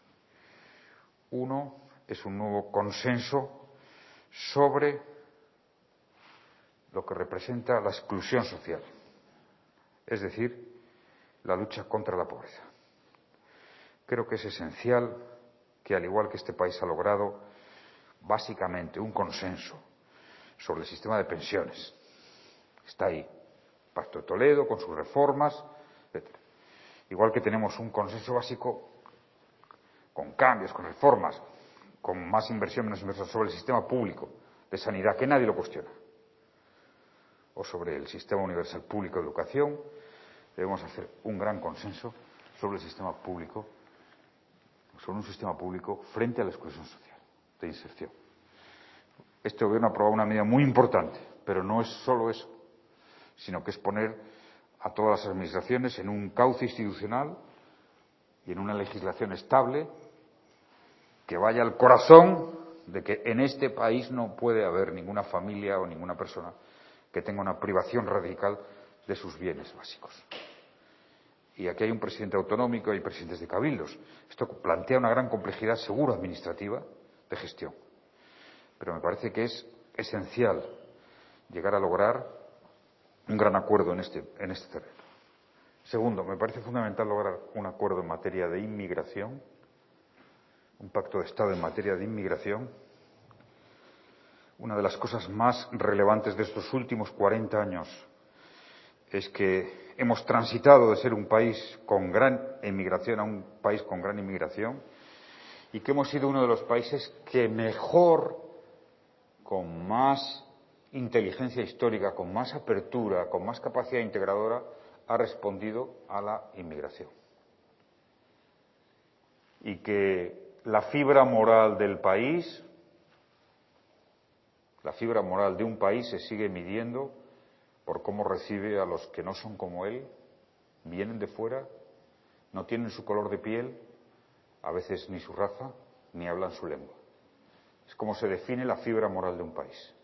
Uno es un nuevo consenso sobre lo que representa la exclusión social, es decir, la lucha contra la pobreza. Creo que es esencial que, al igual que este país ha logrado básicamente un consenso sobre el sistema de pensiones, está ahí, Pacto de Toledo con sus reformas, etc. Igual que tenemos un consenso básico con cambios, con reformas, con más inversión, menos inversión sobre el sistema público de sanidad, que nadie lo cuestiona, o sobre el sistema universal público de educación, debemos hacer un gran consenso sobre el sistema público, sobre un sistema público frente a la exclusión social, de inserción. Este gobierno ha aprobado una medida muy importante, pero no es solo eso, sino que es poner a todas las administraciones en un cauce institucional y en una legislación estable que vaya al corazón de que en este país no puede haber ninguna familia o ninguna persona que tenga una privación radical de sus bienes básicos. Y aquí hay un presidente autonómico, hay presidentes de cabildos. Esto plantea una gran complejidad, seguro, administrativa, de gestión. Pero me parece que es esencial llegar a lograr un gran acuerdo en este terreno. Segundo, me parece fundamental lograr un acuerdo en materia de inmigración, un pacto de Estado en materia de inmigración. Una de las cosas más relevantes de estos últimos 40 años es que hemos transitado de ser un país con gran emigración a un país con gran inmigración y que hemos sido uno de los países que mejor, con más inteligencia histórica, con más apertura, con más capacidad integradora, ha respondido a la inmigración. Y que la fibra moral del país, la fibra moral de un país se sigue midiendo por cómo recibe a los que no son como él, vienen de fuera, no tienen su color de piel, a veces ni su raza, ni hablan su lengua. Es como se define la fibra moral de un país.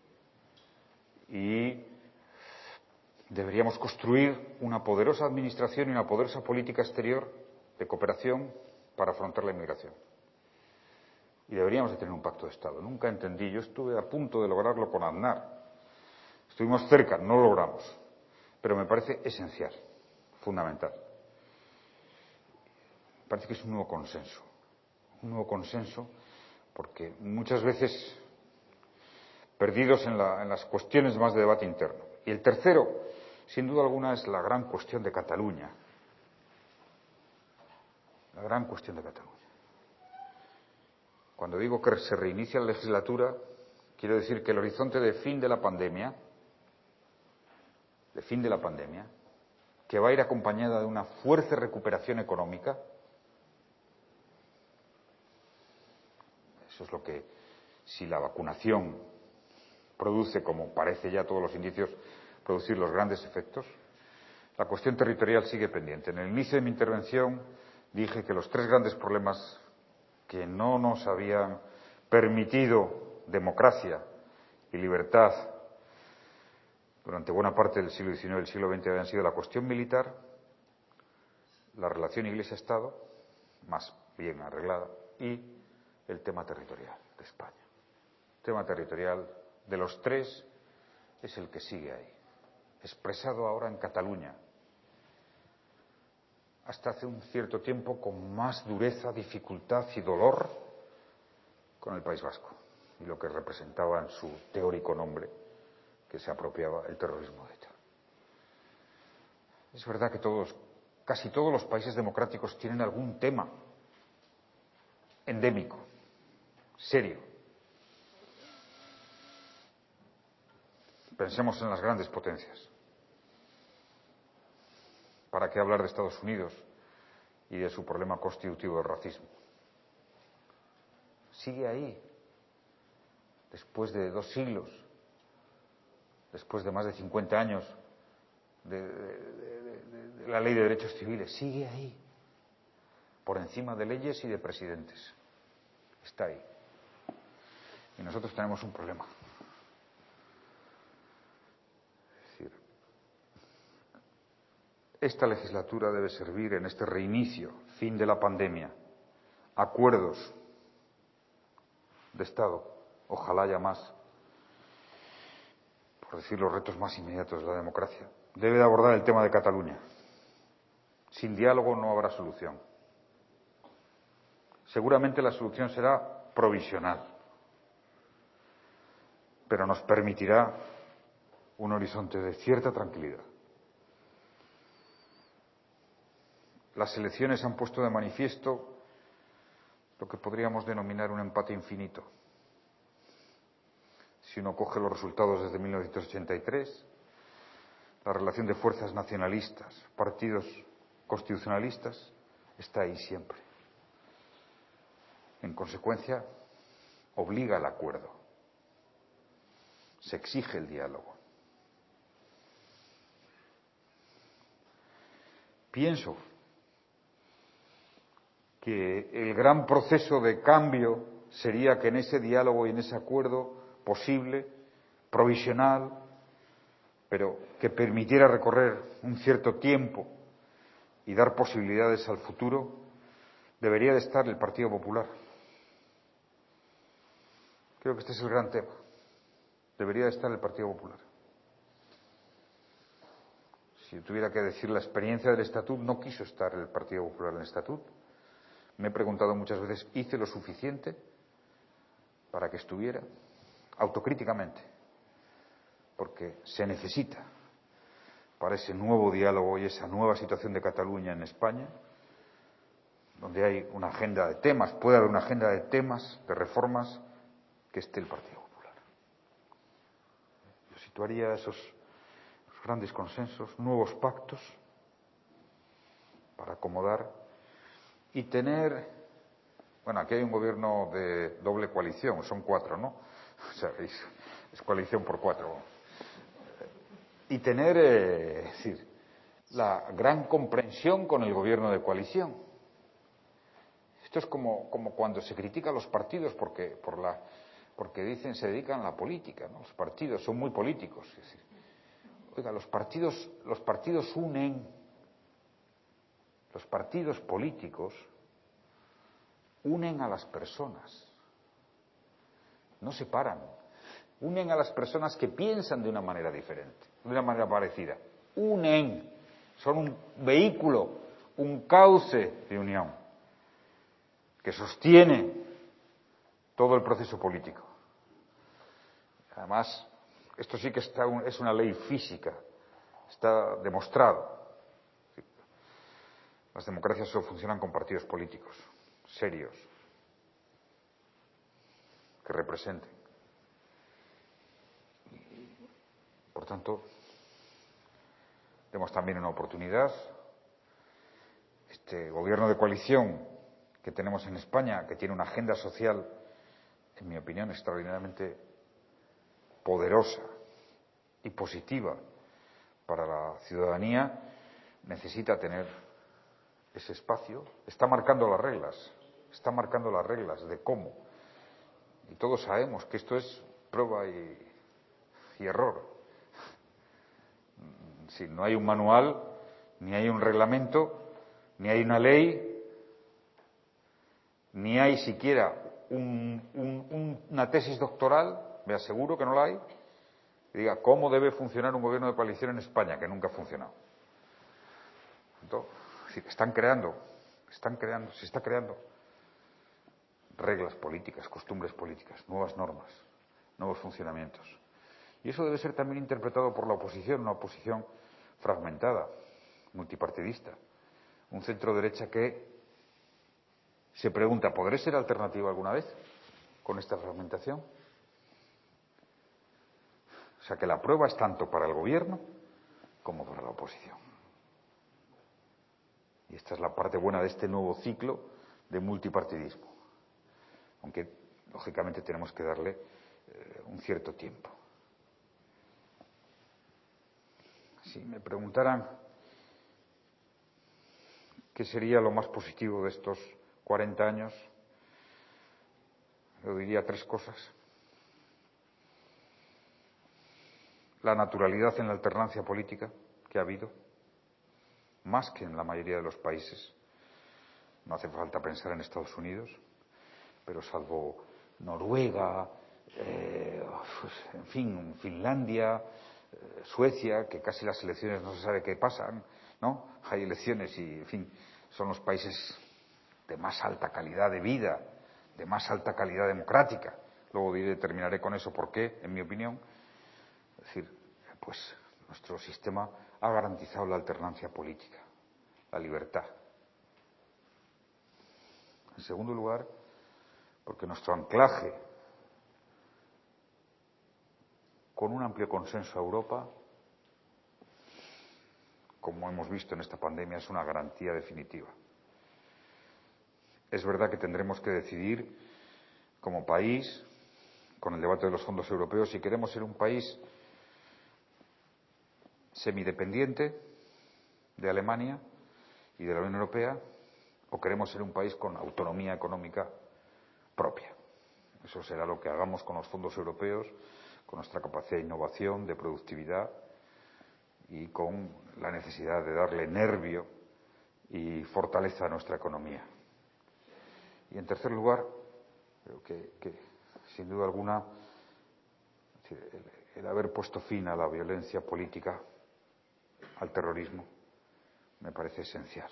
Y deberíamos construir una poderosa administración y una poderosa política exterior de cooperación para afrontar la inmigración. Y deberíamos de tener un pacto de Estado. Nunca entendí, yo estuve a punto de lograrlo con Aznar. Estuvimos cerca, no lo logramos. Pero me parece esencial, fundamental. Me parece que es un nuevo consenso. Un nuevo consenso porque muchas veces perdidos en las cuestiones más de debate interno. Y el tercero, sin duda alguna, es la gran cuestión de Cataluña. La gran cuestión de Cataluña. Cuando digo que se reinicia la legislatura, quiero decir que el horizonte de fin de la pandemia, que va a ir acompañada de una fuerte recuperación económica, eso es lo que, si la vacunación produce, como parece ya todos los indicios, producir los grandes efectos, la cuestión territorial sigue pendiente. En el inicio de mi intervención dije que los tres grandes problemas que no nos habían permitido democracia y libertad durante buena parte del siglo XIX y del siglo XX habían sido la cuestión militar, la relación Iglesia-Estado, más bien arreglada, y el tema territorial de España. El tema territorial de los tres es el que sigue ahí, expresado ahora en Cataluña, hasta hace un cierto tiempo con más dureza, dificultad y dolor con el País Vasco y lo que representaba en su teórico nombre, que se apropiaba el terrorismo de ETA. Es verdad que casi todos los países democráticos tienen algún tema endémico, serio. Pensemos en las grandes potencias. ¿Para qué hablar de Estados Unidos y de su problema constitutivo del racismo? Sigue ahí, después de 2 siglos, después de más de 50 años de la Ley de Derechos Civiles, sigue ahí, por encima de leyes y de presidentes. Está ahí. Y nosotros tenemos un problema. Es decir, esta legislatura debe servir en este reinicio, fin de la pandemia, acuerdos de Estado, ojalá haya más, por decir los retos más inmediatos de la democracia. Debe de abordar el tema de Cataluña. Sin diálogo no habrá solución. Seguramente la solución será provisional, pero nos permitirá un horizonte de cierta tranquilidad. Las elecciones han puesto de manifiesto lo que podríamos denominar un empate infinito. Si uno coge los resultados desde 1983, la relación de fuerzas nacionalistas, partidos constitucionalistas, está ahí siempre. En consecuencia, obliga al acuerdo. Se exige el diálogo. Pienso que el gran proceso de cambio sería que en ese diálogo y en ese acuerdo posible, provisional, pero que permitiera recorrer un cierto tiempo y dar posibilidades al futuro, debería de estar el Partido Popular. Creo que este es el gran tema. Debería de estar el Partido Popular. Si tuviera que decir la experiencia del Estatut, no quiso estar el Partido Popular en el Estatut. Me he preguntado muchas veces, ¿hice lo suficiente para que estuviera? Autocríticamente, porque se necesita para ese nuevo diálogo y esa nueva situación de Cataluña en España, donde hay una agenda de temas, puede haber una agenda de temas, de reformas, que esté el Partido Popular. Yo situaría esos grandes consensos, nuevos pactos, para acomodar y tener, bueno, aquí hay un gobierno de doble coalición, son 4, ¿no? O sea, es coalición por 4. Y tener, es decir, la gran comprensión con el gobierno de coalición. Esto es como cuando se critica a los partidos porque dicen se dedican a la política, ¿no? Los partidos son muy políticos. Es decir, oiga, los partidos unen, los partidos políticos unen a las personas, no separan, unen a las personas que piensan de una manera diferente, de una manera parecida, unen, son un vehículo, un cauce de unión que sostiene todo el proceso político. Además, esto sí que es una ley física, está demostrado. Las democracias solo funcionan con partidos políticos serios, que representen. Por tanto, demos también una oportunidad. Este gobierno de coalición que tenemos en España, que tiene una agenda social, en mi opinión, extraordinariamente poderosa y positiva para la ciudadanía, necesita tener ese espacio. Está marcando las reglas de cómo. Y todos sabemos que esto es prueba y error. Si no hay un manual, ni hay un reglamento, ni hay una ley, ni hay siquiera una tesis doctoral, me aseguro que no la hay, que diga cómo debe funcionar un gobierno de coalición en España, que nunca ha funcionado. Entonces, se está creando reglas políticas, costumbres políticas, nuevas normas, nuevos funcionamientos. Y eso debe ser también interpretado por la oposición, una oposición fragmentada, multipartidista, un centro derecha que se pregunta, ¿podré ser alternativa alguna vez con esta fragmentación? O sea que la prueba es tanto para el gobierno como para la oposición. Y esta es la parte buena de este nuevo ciclo de multipartidismo. Aunque, lógicamente, tenemos que darle un cierto tiempo. Si me preguntaran qué sería lo más positivo de estos 40 años, yo diría 3 cosas. La naturalidad en la alternancia política que ha habido. más que en la mayoría de los países. No hace falta pensar en Estados Unidos, pero salvo Noruega, en fin, Finlandia, Suecia, que casi las elecciones no se sabe qué pasan, ¿no? Hay elecciones y, en fin, son los países de más alta calidad de vida, de más alta calidad democrática. Luego terminaré con eso, porque, en mi opinión, es decir, pues nuestro sistema ha garantizado la alternancia política, la libertad. En segundo lugar, porque nuestro anclaje con un amplio consenso a Europa, como hemos visto en esta pandemia, es una garantía definitiva. Es verdad que tendremos que decidir como país, con el debate de los fondos europeos, si queremos ser un país semidependiente de Alemania y de la Unión Europea, o queremos ser un país con autonomía económica propia. Eso será lo que hagamos con los fondos europeos, con nuestra capacidad de innovación, de productividad y con la necesidad de darle nervio y fortaleza a nuestra economía. Y en tercer lugar, creo que sin duda alguna el haber puesto fin a la violencia política, al terrorismo, me parece esencial.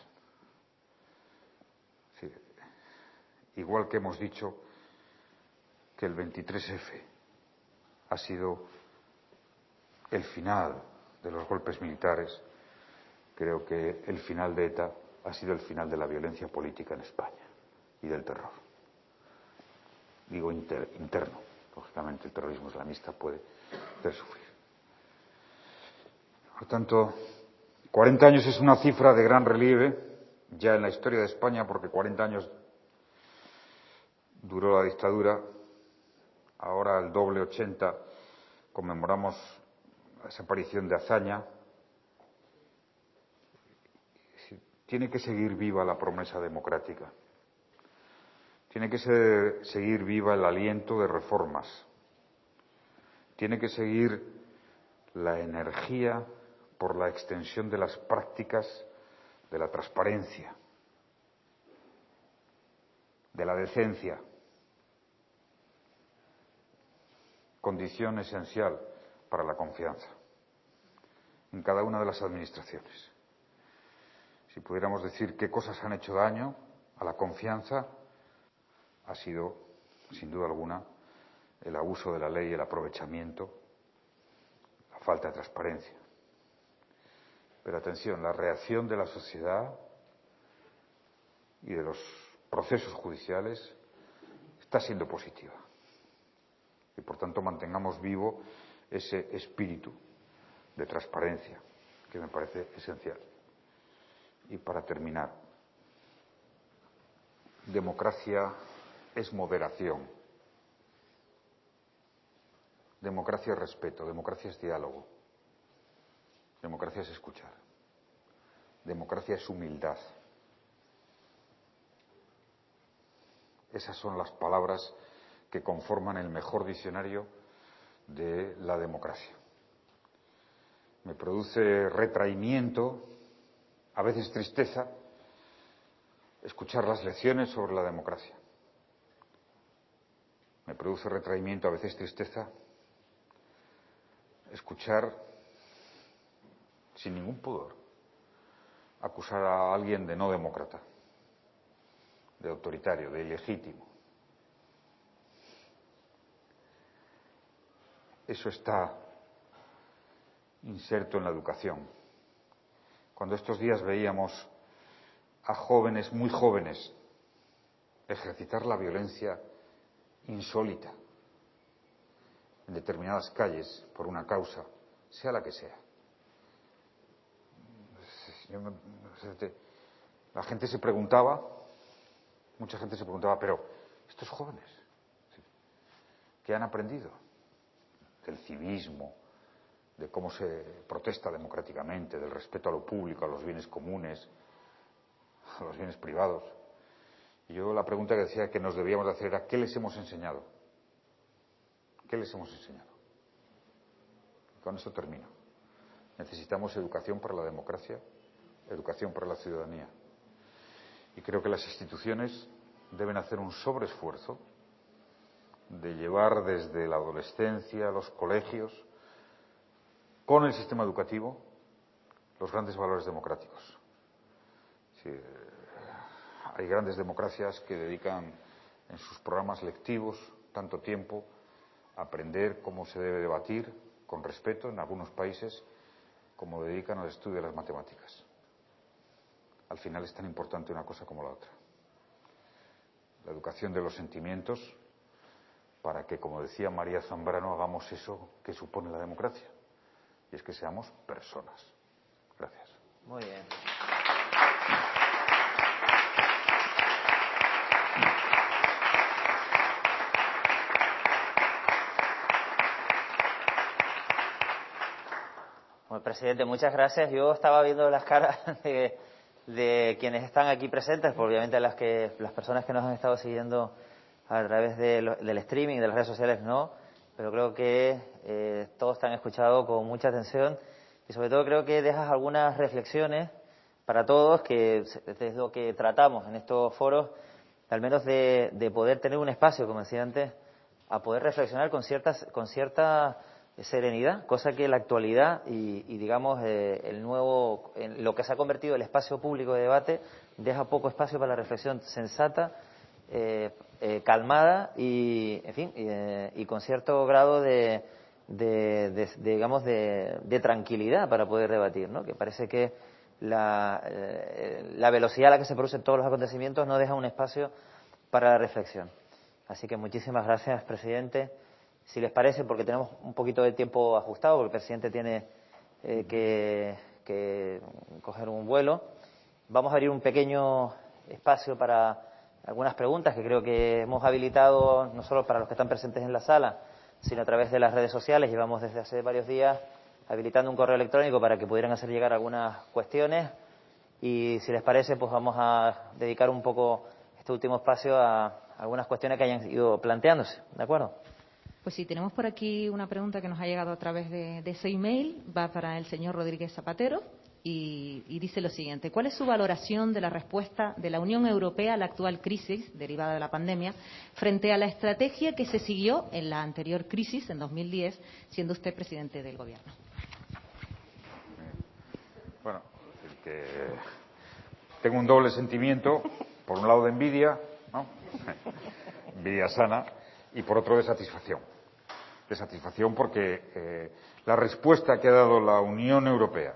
Igual que hemos dicho que el 23F ha sido el final de los golpes militares, creo que el final de ETA ha sido el final de la violencia política en España y del terror. Digo interno, lógicamente el terrorismo islamista puede hacer sufrir. Por tanto, 40 años es una cifra de gran relieve ya en la historia de España, porque 40 años duró la dictadura. Ahora, el doble 80, conmemoramos la desaparición de Azaña. Tiene que seguir viva la promesa democrática. Tiene que seguir viva el aliento de reformas. Tiene que seguir la energía por la extensión de las prácticas de la transparencia, de la decencia, condición esencial para la confianza en cada una de las administraciones. Si pudiéramos decir qué cosas han hecho daño a la confianza, ha sido, sin duda alguna, el abuso de la ley, el aprovechamiento, la falta de transparencia. Pero atención, la reacción de la sociedad y de los procesos judiciales está siendo positiva. Y por tanto mantengamos vivo ese espíritu de transparencia que me parece esencial. Y para terminar, democracia es moderación, democracia es respeto, democracia es diálogo, democracia es escuchar, democracia es humildad. Esas son las palabras que conforman el mejor diccionario de la democracia. Me produce retraimiento, a veces tristeza, escuchar las lecciones sobre la democracia. Me produce retraimiento, a veces tristeza, escuchar sin ningún pudor acusar a alguien de no demócrata, de autoritario, de ilegítimo. Eso está inserto en la educación. Cuando estos días veíamos a jóvenes, muy jóvenes, ejercitar la violencia insólita en determinadas calles por una causa, sea la que sea. La gente se preguntaba, mucha gente se preguntaba, pero estos jóvenes, ¿qué han aprendido? Del civismo, de cómo se protesta democráticamente, del respeto a lo público, a los bienes comunes, a los bienes privados. Y yo la pregunta que decía que nos debíamos de hacer era, ¿qué les hemos enseñado? ¿Qué les hemos enseñado? Y con eso termino. Necesitamos educación para la democracia, educación para la ciudadanía. Y creo que las instituciones deben hacer un sobreesfuerzo de llevar desde la adolescencia a los colegios, con el sistema educativo, los grandes valores democráticos. Sí, hay grandes democracias que dedican en sus programas lectivos tanto tiempo a aprender cómo se debe debatir con respeto en algunos países como dedican al estudio de las matemáticas. Al final es tan importante una cosa como la otra. La educación de los sentimientos para que, como decía María Zambrano, hagamos eso que supone la democracia. Y es que seamos personas. Gracias. Muy bien. Bueno, presidente, muchas gracias. Yo estaba viendo las caras de quienes están aquí presentes, pues obviamente las personas que nos han estado siguiendo a través del streaming, de las redes sociales no, pero creo que todos te han escuchado con mucha atención y sobre todo creo que dejas algunas reflexiones para todos, que es lo que tratamos en estos foros, al menos de poder tener un espacio, como decía antes, a poder reflexionar con cierta serenidad, cosa que la actualidad y digamos en lo que se ha convertido el espacio público de debate deja poco espacio para la reflexión sensata, calmada y en fin y con cierto grado digamos de tranquilidad para poder debatir, ¿no? Que parece que la velocidad a la que se producen todos los acontecimientos no deja un espacio para la reflexión. Así que muchísimas gracias, presidente. Si les parece, porque tenemos un poquito de tiempo ajustado, porque el presidente tiene que coger un vuelo, vamos a abrir un pequeño espacio para algunas preguntas que creo que hemos habilitado no solo para los que están presentes en la sala, sino a través de las redes sociales. Llevamos desde hace varios días habilitando un correo electrónico para que pudieran hacer llegar algunas cuestiones y si les parece, pues vamos a dedicar un poco este último espacio a algunas cuestiones que hayan ido planteándose, ¿de acuerdo? Pues sí, tenemos por aquí una pregunta que nos ha llegado a través de ese email, va para el señor Rodríguez Zapatero y dice lo siguiente: ¿cuál es su valoración de la respuesta de la Unión Europea a la actual crisis derivada de la pandemia frente a la estrategia que se siguió en la anterior crisis, en 2010, siendo usted presidente del Gobierno? Bueno, es decir, que tengo un doble sentimiento, por un lado de envidia, ¿no? Envidia sana, y por otro de satisfacción. De satisfacción porque la respuesta que ha dado la Unión Europea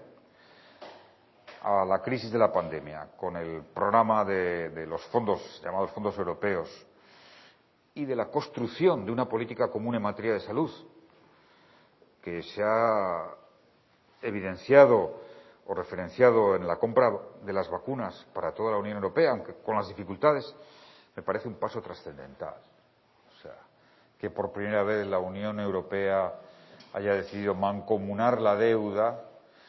a la crisis de la pandemia, con el programa de los fondos, llamados fondos europeos, y de la construcción de una política común en materia de salud, que se ha evidenciado o referenciado en la compra de las vacunas para toda la Unión Europea, aunque con las dificultades, me parece un paso trascendental. O sea, que por primera vez la Unión Europea haya decidido mancomunar la deuda,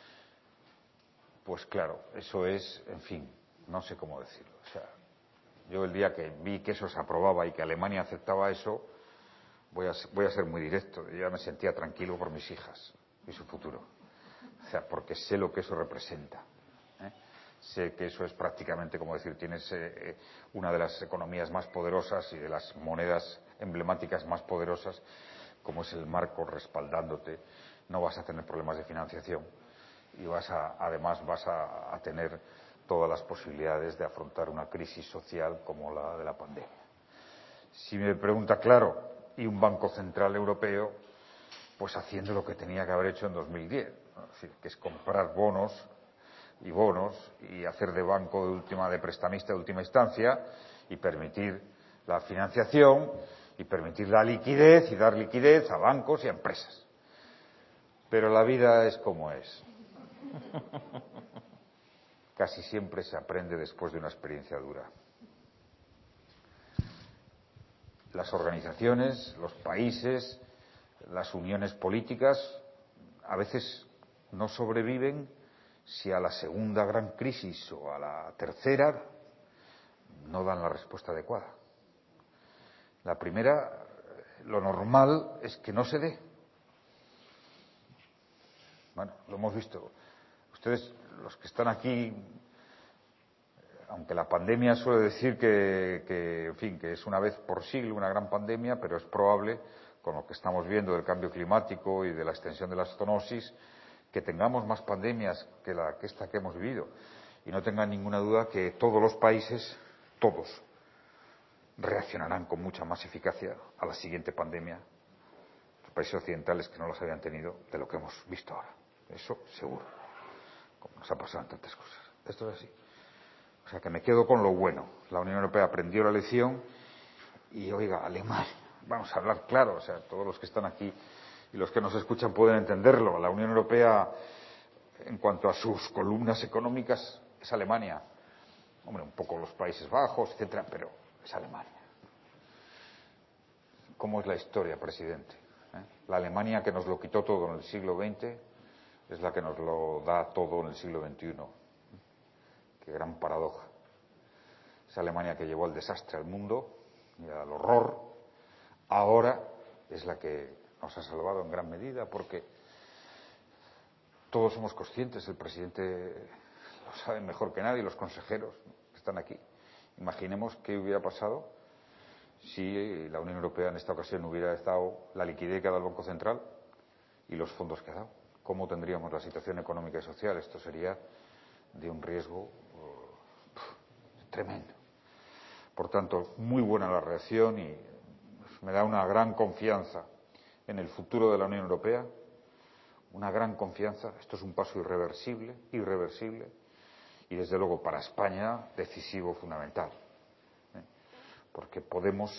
pues claro, eso es, en fin, no sé cómo decirlo. O sea, yo el día que vi que eso se aprobaba y que Alemania aceptaba eso, voy a ser muy directo, yo ya me sentía tranquilo por mis hijas y su futuro. O sea, porque sé lo que eso representa. Sé que eso es prácticamente, como decir, tienes una de las economías más poderosas y de las monedas emblemáticas más poderosas, como es el marco respaldándote. No vas a tener problemas de financiación y además vas a tener todas las posibilidades de afrontar una crisis social como la de la pandemia. Si me pregunta, claro, ¿y un Banco Central Europeo? Pues haciendo lo que tenía que haber hecho en 2010, ¿no? Es decir, que es comprar bonos y hacer de banco de prestamista de última instancia y permitir la financiación y permitir la liquidez y dar liquidez a bancos y a empresas. Pero la vida es como es. Casi siempre se aprende después de una experiencia dura. Las organizaciones, los países, las uniones políticas a veces no sobreviven si a la segunda gran crisis o a la tercera no dan la respuesta adecuada. La primera, lo normal es que no se dé. Bueno, lo hemos visto. Ustedes, los que están aquí, aunque la pandemia suele decir que, en fin, que es una vez por siglo una gran pandemia, pero es probable, con lo que estamos viendo del cambio climático y de la extensión de la zoonosis, que tengamos más pandemias que esta que hemos vivido. Y no tengan ninguna duda que todos los países, todos, reaccionarán con mucha más eficacia a la siguiente pandemia, los países occidentales que no las habían tenido, de lo que hemos visto ahora. Eso seguro, como nos ha pasado en tantas cosas. Esto es así. O sea que me quedo con lo bueno. La Unión Europea aprendió la lección y, oiga, Alemania, vamos a hablar claro, o sea, todos los que están aquí y los que nos escuchan pueden entenderlo. La Unión Europea, en cuanto a sus columnas económicas, es Alemania. Hombre, un poco los Países Bajos, etcétera, pero es Alemania. ¿Cómo es la historia, presidente? La Alemania que nos lo quitó todo en el siglo XX es la que nos lo da todo en el siglo XXI. Qué gran paradoja. Esa Alemania que llevó al desastre al mundo y al horror, ahora es la que nos ha salvado en gran medida, porque todos somos conscientes, el presidente lo sabe mejor que nadie, los consejeros que están aquí. Imaginemos qué hubiera pasado si la Unión Europea en esta ocasión hubiera dado la liquidez que ha dado el Banco Central y los fondos que ha dado. ¿Cómo tendríamos la situación económica y social? Esto sería de un riesgo tremendo. Por tanto, muy buena la reacción y me da una gran confianza en el futuro de la Unión Europea, una gran confianza. Esto es un paso irreversible, y desde luego para España decisivo, fundamental. Porque podemos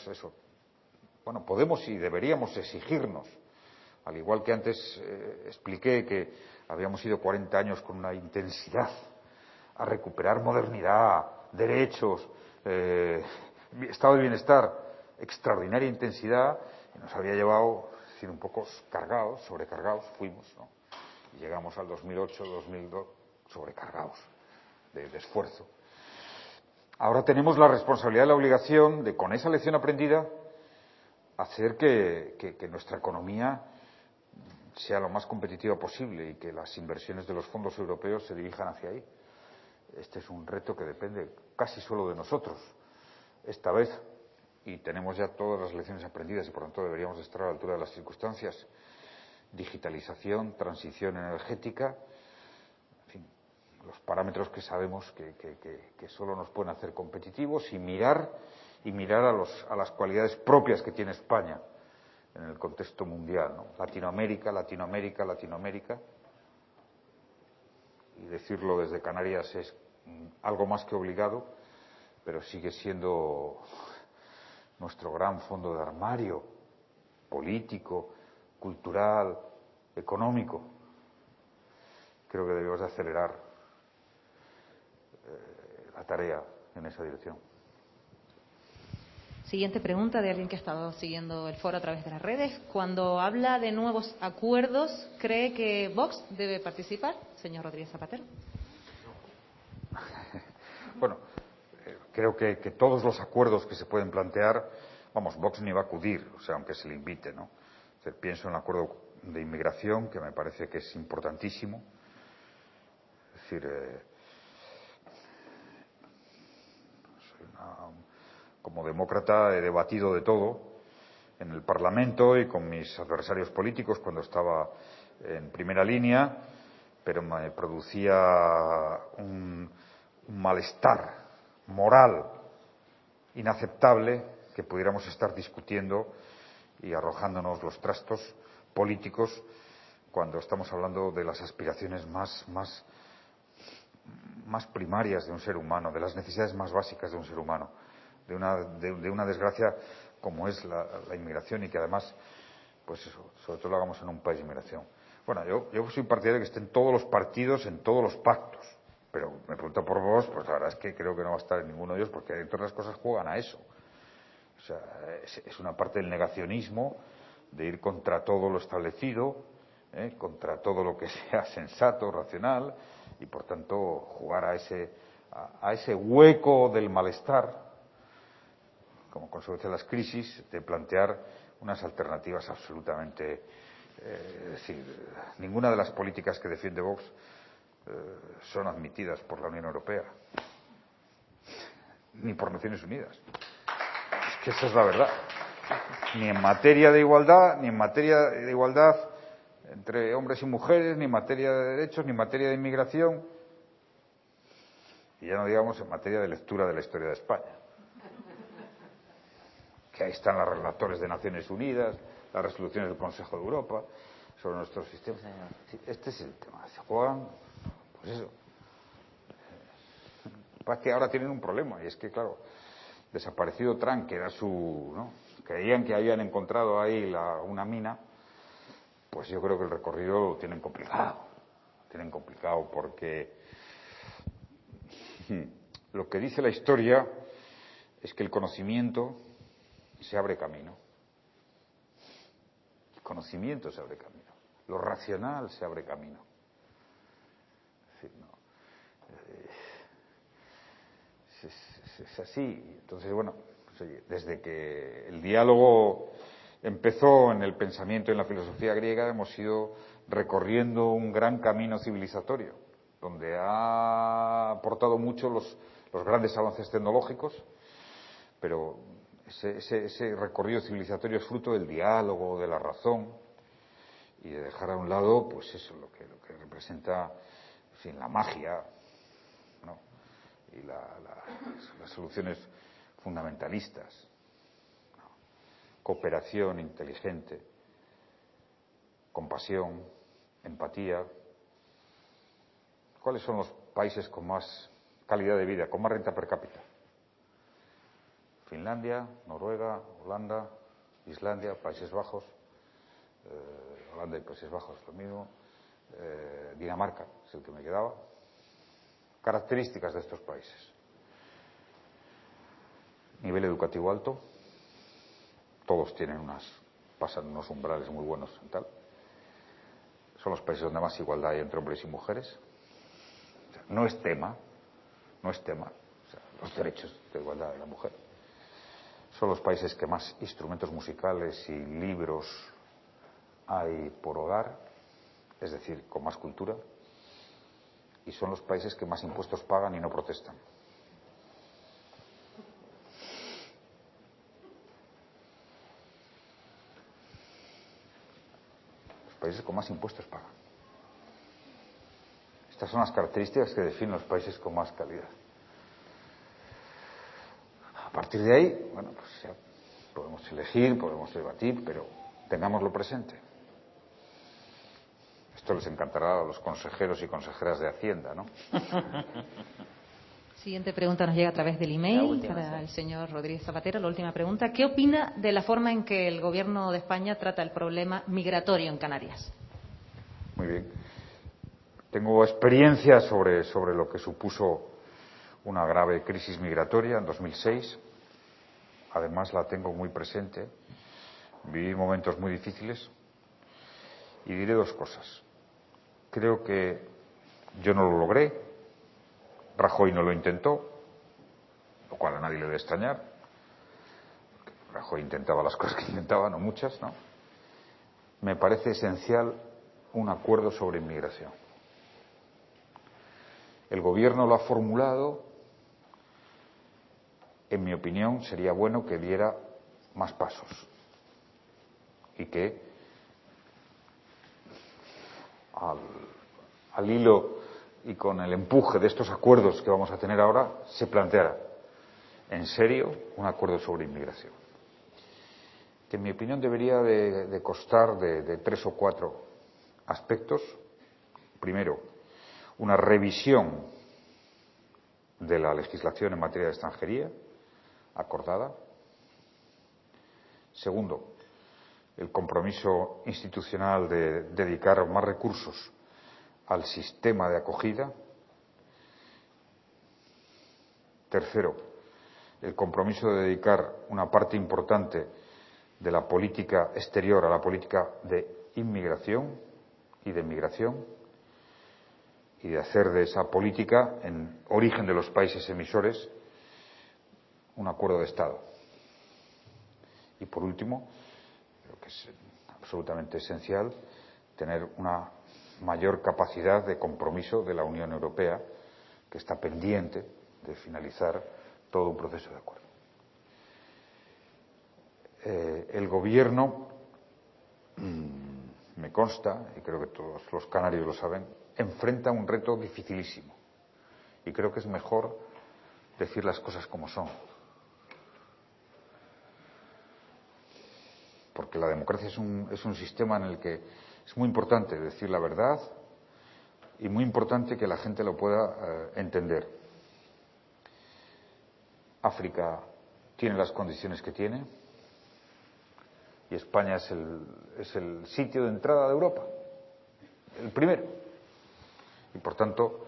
y deberíamos exigirnos, al igual que antes expliqué que habíamos ido 40 años con una intensidad a recuperar modernidad, derechos, estado de bienestar, extraordinaria intensidad, y nos había llevado, es decir, un poco cargados, sobrecargados fuimos, ¿no? Y llegamos al 2008, 2002 sobrecargados de esfuerzo. Ahora tenemos la responsabilidad y la obligación de, con esa lección aprendida, hacer que nuestra economía sea lo más competitiva posible y que las inversiones de los fondos europeos se dirijan hacia ahí. Este es un reto que depende casi solo de nosotros, esta vez, y tenemos ya todas las lecciones aprendidas y por tanto deberíamos estar a la altura de las circunstancias. Digitalización, transición energética, en fin, los parámetros que sabemos que solo nos pueden hacer competitivos y mirar a las cualidades propias que tiene España en el contexto mundial, ¿no? Latinoamérica, y decirlo desde Canarias es algo más que obligado, pero sigue siendo nuestro gran fondo de armario político, cultural, económico. Creo que debemos de acelerar la tarea en esa dirección. Siguiente pregunta de alguien que ha estado siguiendo el foro a través de las redes. Cuando habla de nuevos acuerdos, ¿cree que Vox debe participar, señor Rodríguez Zapatero? Bueno, creo que todos los acuerdos que se pueden plantear, Vox ni va a acudir, o sea, aunque se le invite, ¿no? O sea, pienso en el acuerdo de inmigración, que me parece que es importantísimo. Es decir, como demócrata he debatido de todo en el Parlamento y con mis adversarios políticos cuando estaba en primera línea, pero me producía un malestar moral inaceptable que pudiéramos estar discutiendo y arrojándonos los trastos políticos cuando estamos hablando de las aspiraciones más primarias de un ser humano, de las necesidades más básicas de un ser humano, de una desgracia como es la inmigración y que además, pues eso, sobre todo lo hagamos en un país de inmigración. Bueno, yo soy partidario de que estén todos los partidos en todos los pactos, pero me pregunto por vos, pues la verdad es que creo que no va a estar en ninguno de ellos porque entre otras cosas juegan a eso. O sea, es una parte del negacionismo, de ir contra todo lo establecido, contra todo lo que sea sensato, racional, y por tanto jugar a ese hueco del malestar, como consecuencia de las crisis, de plantear unas alternativas absolutamente... es decir, ninguna de las políticas que defiende Vox son admitidas por la Unión Europea, ni por Naciones Unidas. Es que esa es la verdad. Ni en materia de igualdad, ni en materia de igualdad entre hombres y mujeres, ni en materia de derechos, ni en materia de inmigración, y ya no digamos en materia de lectura de la historia de España. Que ahí están los relatores de Naciones Unidas, las resoluciones del Consejo de Europa sobre nuestros sistemas. Este es el tema. Se juegan, pues eso. Pasa que ahora tienen un problema, y es que, claro, desaparecido Trump, que era su, ¿no? Creían que habían encontrado ahí una mina, pues yo creo que el recorrido lo tienen complicado. Tienen complicado porque lo que dice la historia es que el conocimiento se abre camino. El conocimiento se abre camino. Lo racional se abre camino. Es decir, no, es así. Entonces, bueno, pues, oye, desde que el diálogo empezó en el pensamiento y en la filosofía griega, hemos ido recorriendo un gran camino civilizatorio, donde ha aportado mucho los grandes avances tecnológicos, pero ese recorrido civilizatorio es fruto del diálogo, de la razón, y de dejar a un lado, pues eso, lo que representa, en fin, la magia, ¿no? Y las soluciones fundamentalistas, ¿no? Cooperación inteligente, compasión, empatía. ¿Cuáles son los países con más calidad de vida, con más renta per cápita? Finlandia, Noruega, Holanda, Islandia, Países Bajos, Holanda y Países Bajos lo mismo, Dinamarca es el que me quedaba. Características de estos países: nivel educativo alto, todos pasan unos umbrales muy buenos en tal. Son los países donde más igualdad hay entre hombres y mujeres. O sea, no es tema, o sea, los derechos de igualdad de la mujer. Son los países que más instrumentos musicales y libros hay por hogar, es decir, con más cultura, y son los países que más impuestos pagan y no protestan. Los países con más impuestos pagan. Estas son las características que definen los países con más calidad. A partir de ahí, bueno, pues ya podemos elegir, podemos debatir, pero tengámoslo presente. Esto les encantará a los consejeros y consejeras de Hacienda, ¿no? Siguiente pregunta nos llega a través del email para el señor Rodríguez Zapatero. La última pregunta: ¿qué opina de la forma en que el Gobierno de España trata el problema migratorio en Canarias? Muy bien. Tengo experiencia sobre lo que supuso una grave crisis migratoria en 2006. Además, la tengo muy presente. Viví momentos muy difíciles y diré dos cosas. Creo que yo no lo logré, Rajoy no lo intentó, lo cual a nadie le debe extrañar. Rajoy intentaba las cosas que intentaba, no muchas, ¿no? Me parece esencial un acuerdo sobre inmigración. El Gobierno lo ha formulado. En mi opinión, sería bueno que diera más pasos y que al hilo y con el empuje de estos acuerdos que vamos a tener ahora se planteara en serio un acuerdo sobre inmigración, que en mi opinión debería de constar de 3 o 4 aspectos. Primero, una revisión de la legislación en materia de extranjería acordada. Segundo, el compromiso institucional de dedicar más recursos al sistema de acogida. Tercero, el compromiso de dedicar una parte importante de la política exterior a la política de inmigración y de migración, y de hacer de esa política, en origen de los países emisores, un acuerdo de Estado. Y por último, creo que es absolutamente esencial tener una mayor capacidad de compromiso de la Unión Europea, que está pendiente de finalizar todo un proceso de acuerdo. El Gobierno, me consta, y creo que todos los canarios lo saben, enfrenta un reto dificilísimo. Y creo que es mejor decir las cosas como son. Porque la democracia es un sistema en el que es muy importante decir la verdad y muy importante que la gente lo pueda entender. África tiene las condiciones que tiene y España es el sitio de entrada de Europa, el primero. Y por tanto,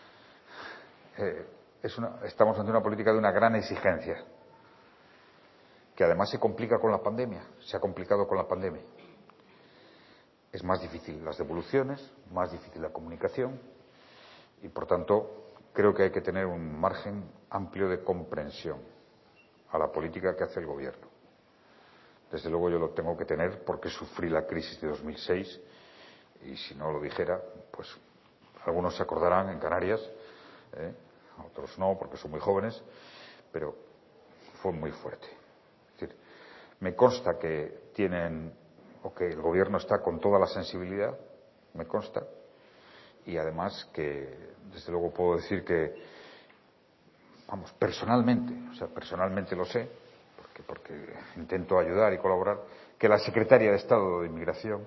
estamos ante una política de una gran exigencia, que además se complica con la pandemia, se ha complicado con la pandemia. Es más difícil las devoluciones, más difícil la comunicación y, por tanto, creo que hay que tener un margen amplio de comprensión a la política que hace el Gobierno. Desde luego yo lo tengo que tener porque sufrí la crisis de 2006 y si no lo dijera, pues algunos se acordarán en Canarias, otros no porque son muy jóvenes, pero fue muy fuerte. Es decir, me consta que tienen o que el Gobierno está con toda la sensibilidad, me consta, y además que desde luego puedo decir que, vamos, personalmente lo sé, porque intento ayudar y colaborar, que la secretaria de Estado de Inmigración,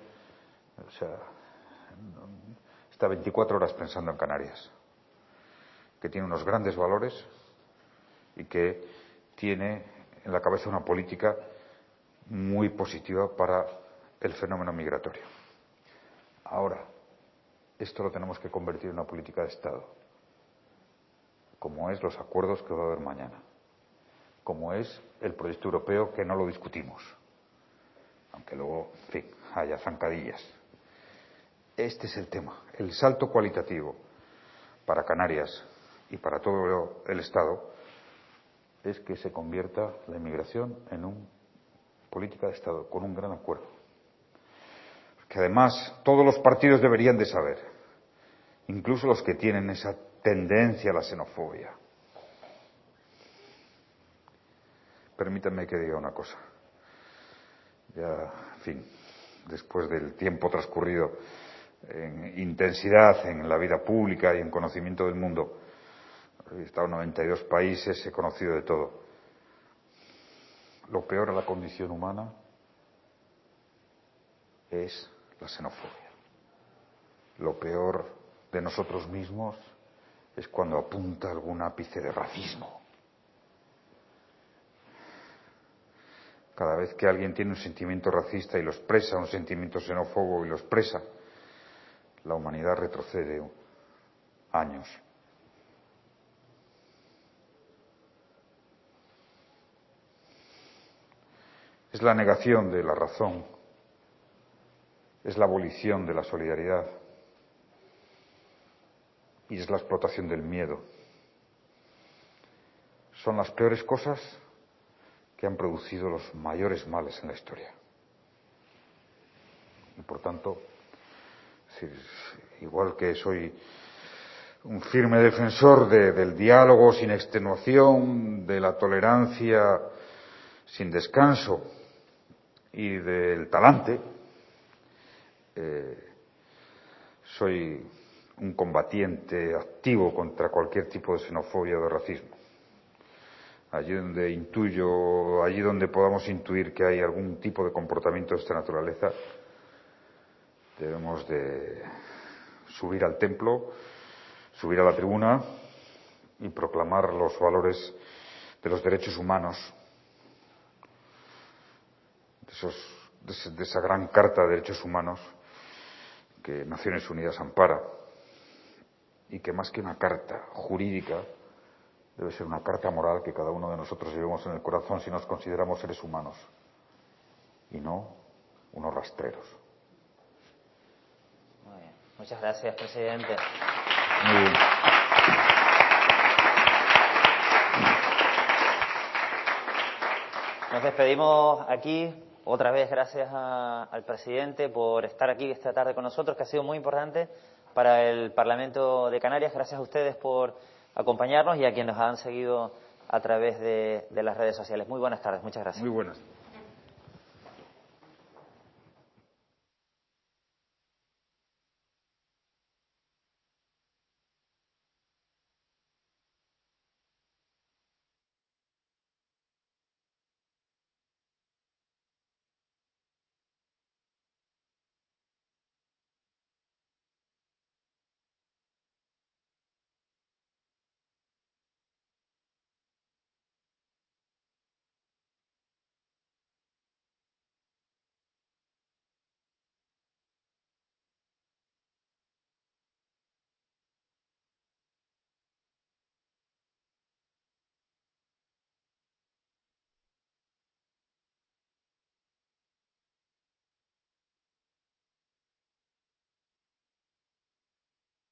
está 24 horas pensando en Canarias, que tiene unos grandes valores y que tiene en la cabeza una política muy positiva para el fenómeno migratorio. Ahora, esto lo tenemos que convertir en una política de Estado, como es los acuerdos que va a haber mañana, como es el proyecto europeo, que no lo discutimos, aunque luego, en fin, haya zancadillas. Este es el tema, el salto cualitativo para Canarias y para todo el Estado es que se convierta la inmigración en una política de Estado, con un gran acuerdo. Que además todos los partidos deberían de saber, incluso los que tienen esa tendencia a la xenofobia. Permítanme que diga una cosa. Ya, en fin, después del tiempo transcurrido en intensidad en la vida pública y en conocimiento del mundo, he estado en 92 países, he conocido de todo. Lo peor a la condición humana es la xenofobia. Lo peor de nosotros mismos es cuando apunta algún ápice de racismo. Cada vez que alguien tiene un sentimiento racista y lo expresa, un sentimiento xenófobo y lo expresa, la humanidad retrocede años. Es la negación de la razón, es la abolición de la solidaridad y es la explotación del miedo. Son las peores cosas que han producido los mayores males en la historia. Y por tanto, igual que soy un firme defensor del diálogo sin extenuación, de la tolerancia sin descanso y del talante, soy un combatiente activo contra cualquier tipo de xenofobia o de racismo. Allí donde podamos intuir que hay algún tipo de comportamiento de esta naturaleza, debemos de subir al templo, subir a la tribuna y proclamar los valores de los derechos humanos, de esa gran Carta de Derechos Humanos que Naciones Unidas ampara y que más que una carta jurídica debe ser una carta moral que cada uno de nosotros llevemos en el corazón si nos consideramos seres humanos y no unos rastreros. Muy bien. Muchas gracias, presidente. Muy bien. Nos despedimos aquí otra vez gracias al presidente por estar aquí esta tarde con nosotros, que ha sido muy importante para el Parlamento de Canarias. Gracias a ustedes por acompañarnos y a quienes nos han seguido a través de las redes sociales. Muy buenas tardes. Muchas gracias. Muy buenas.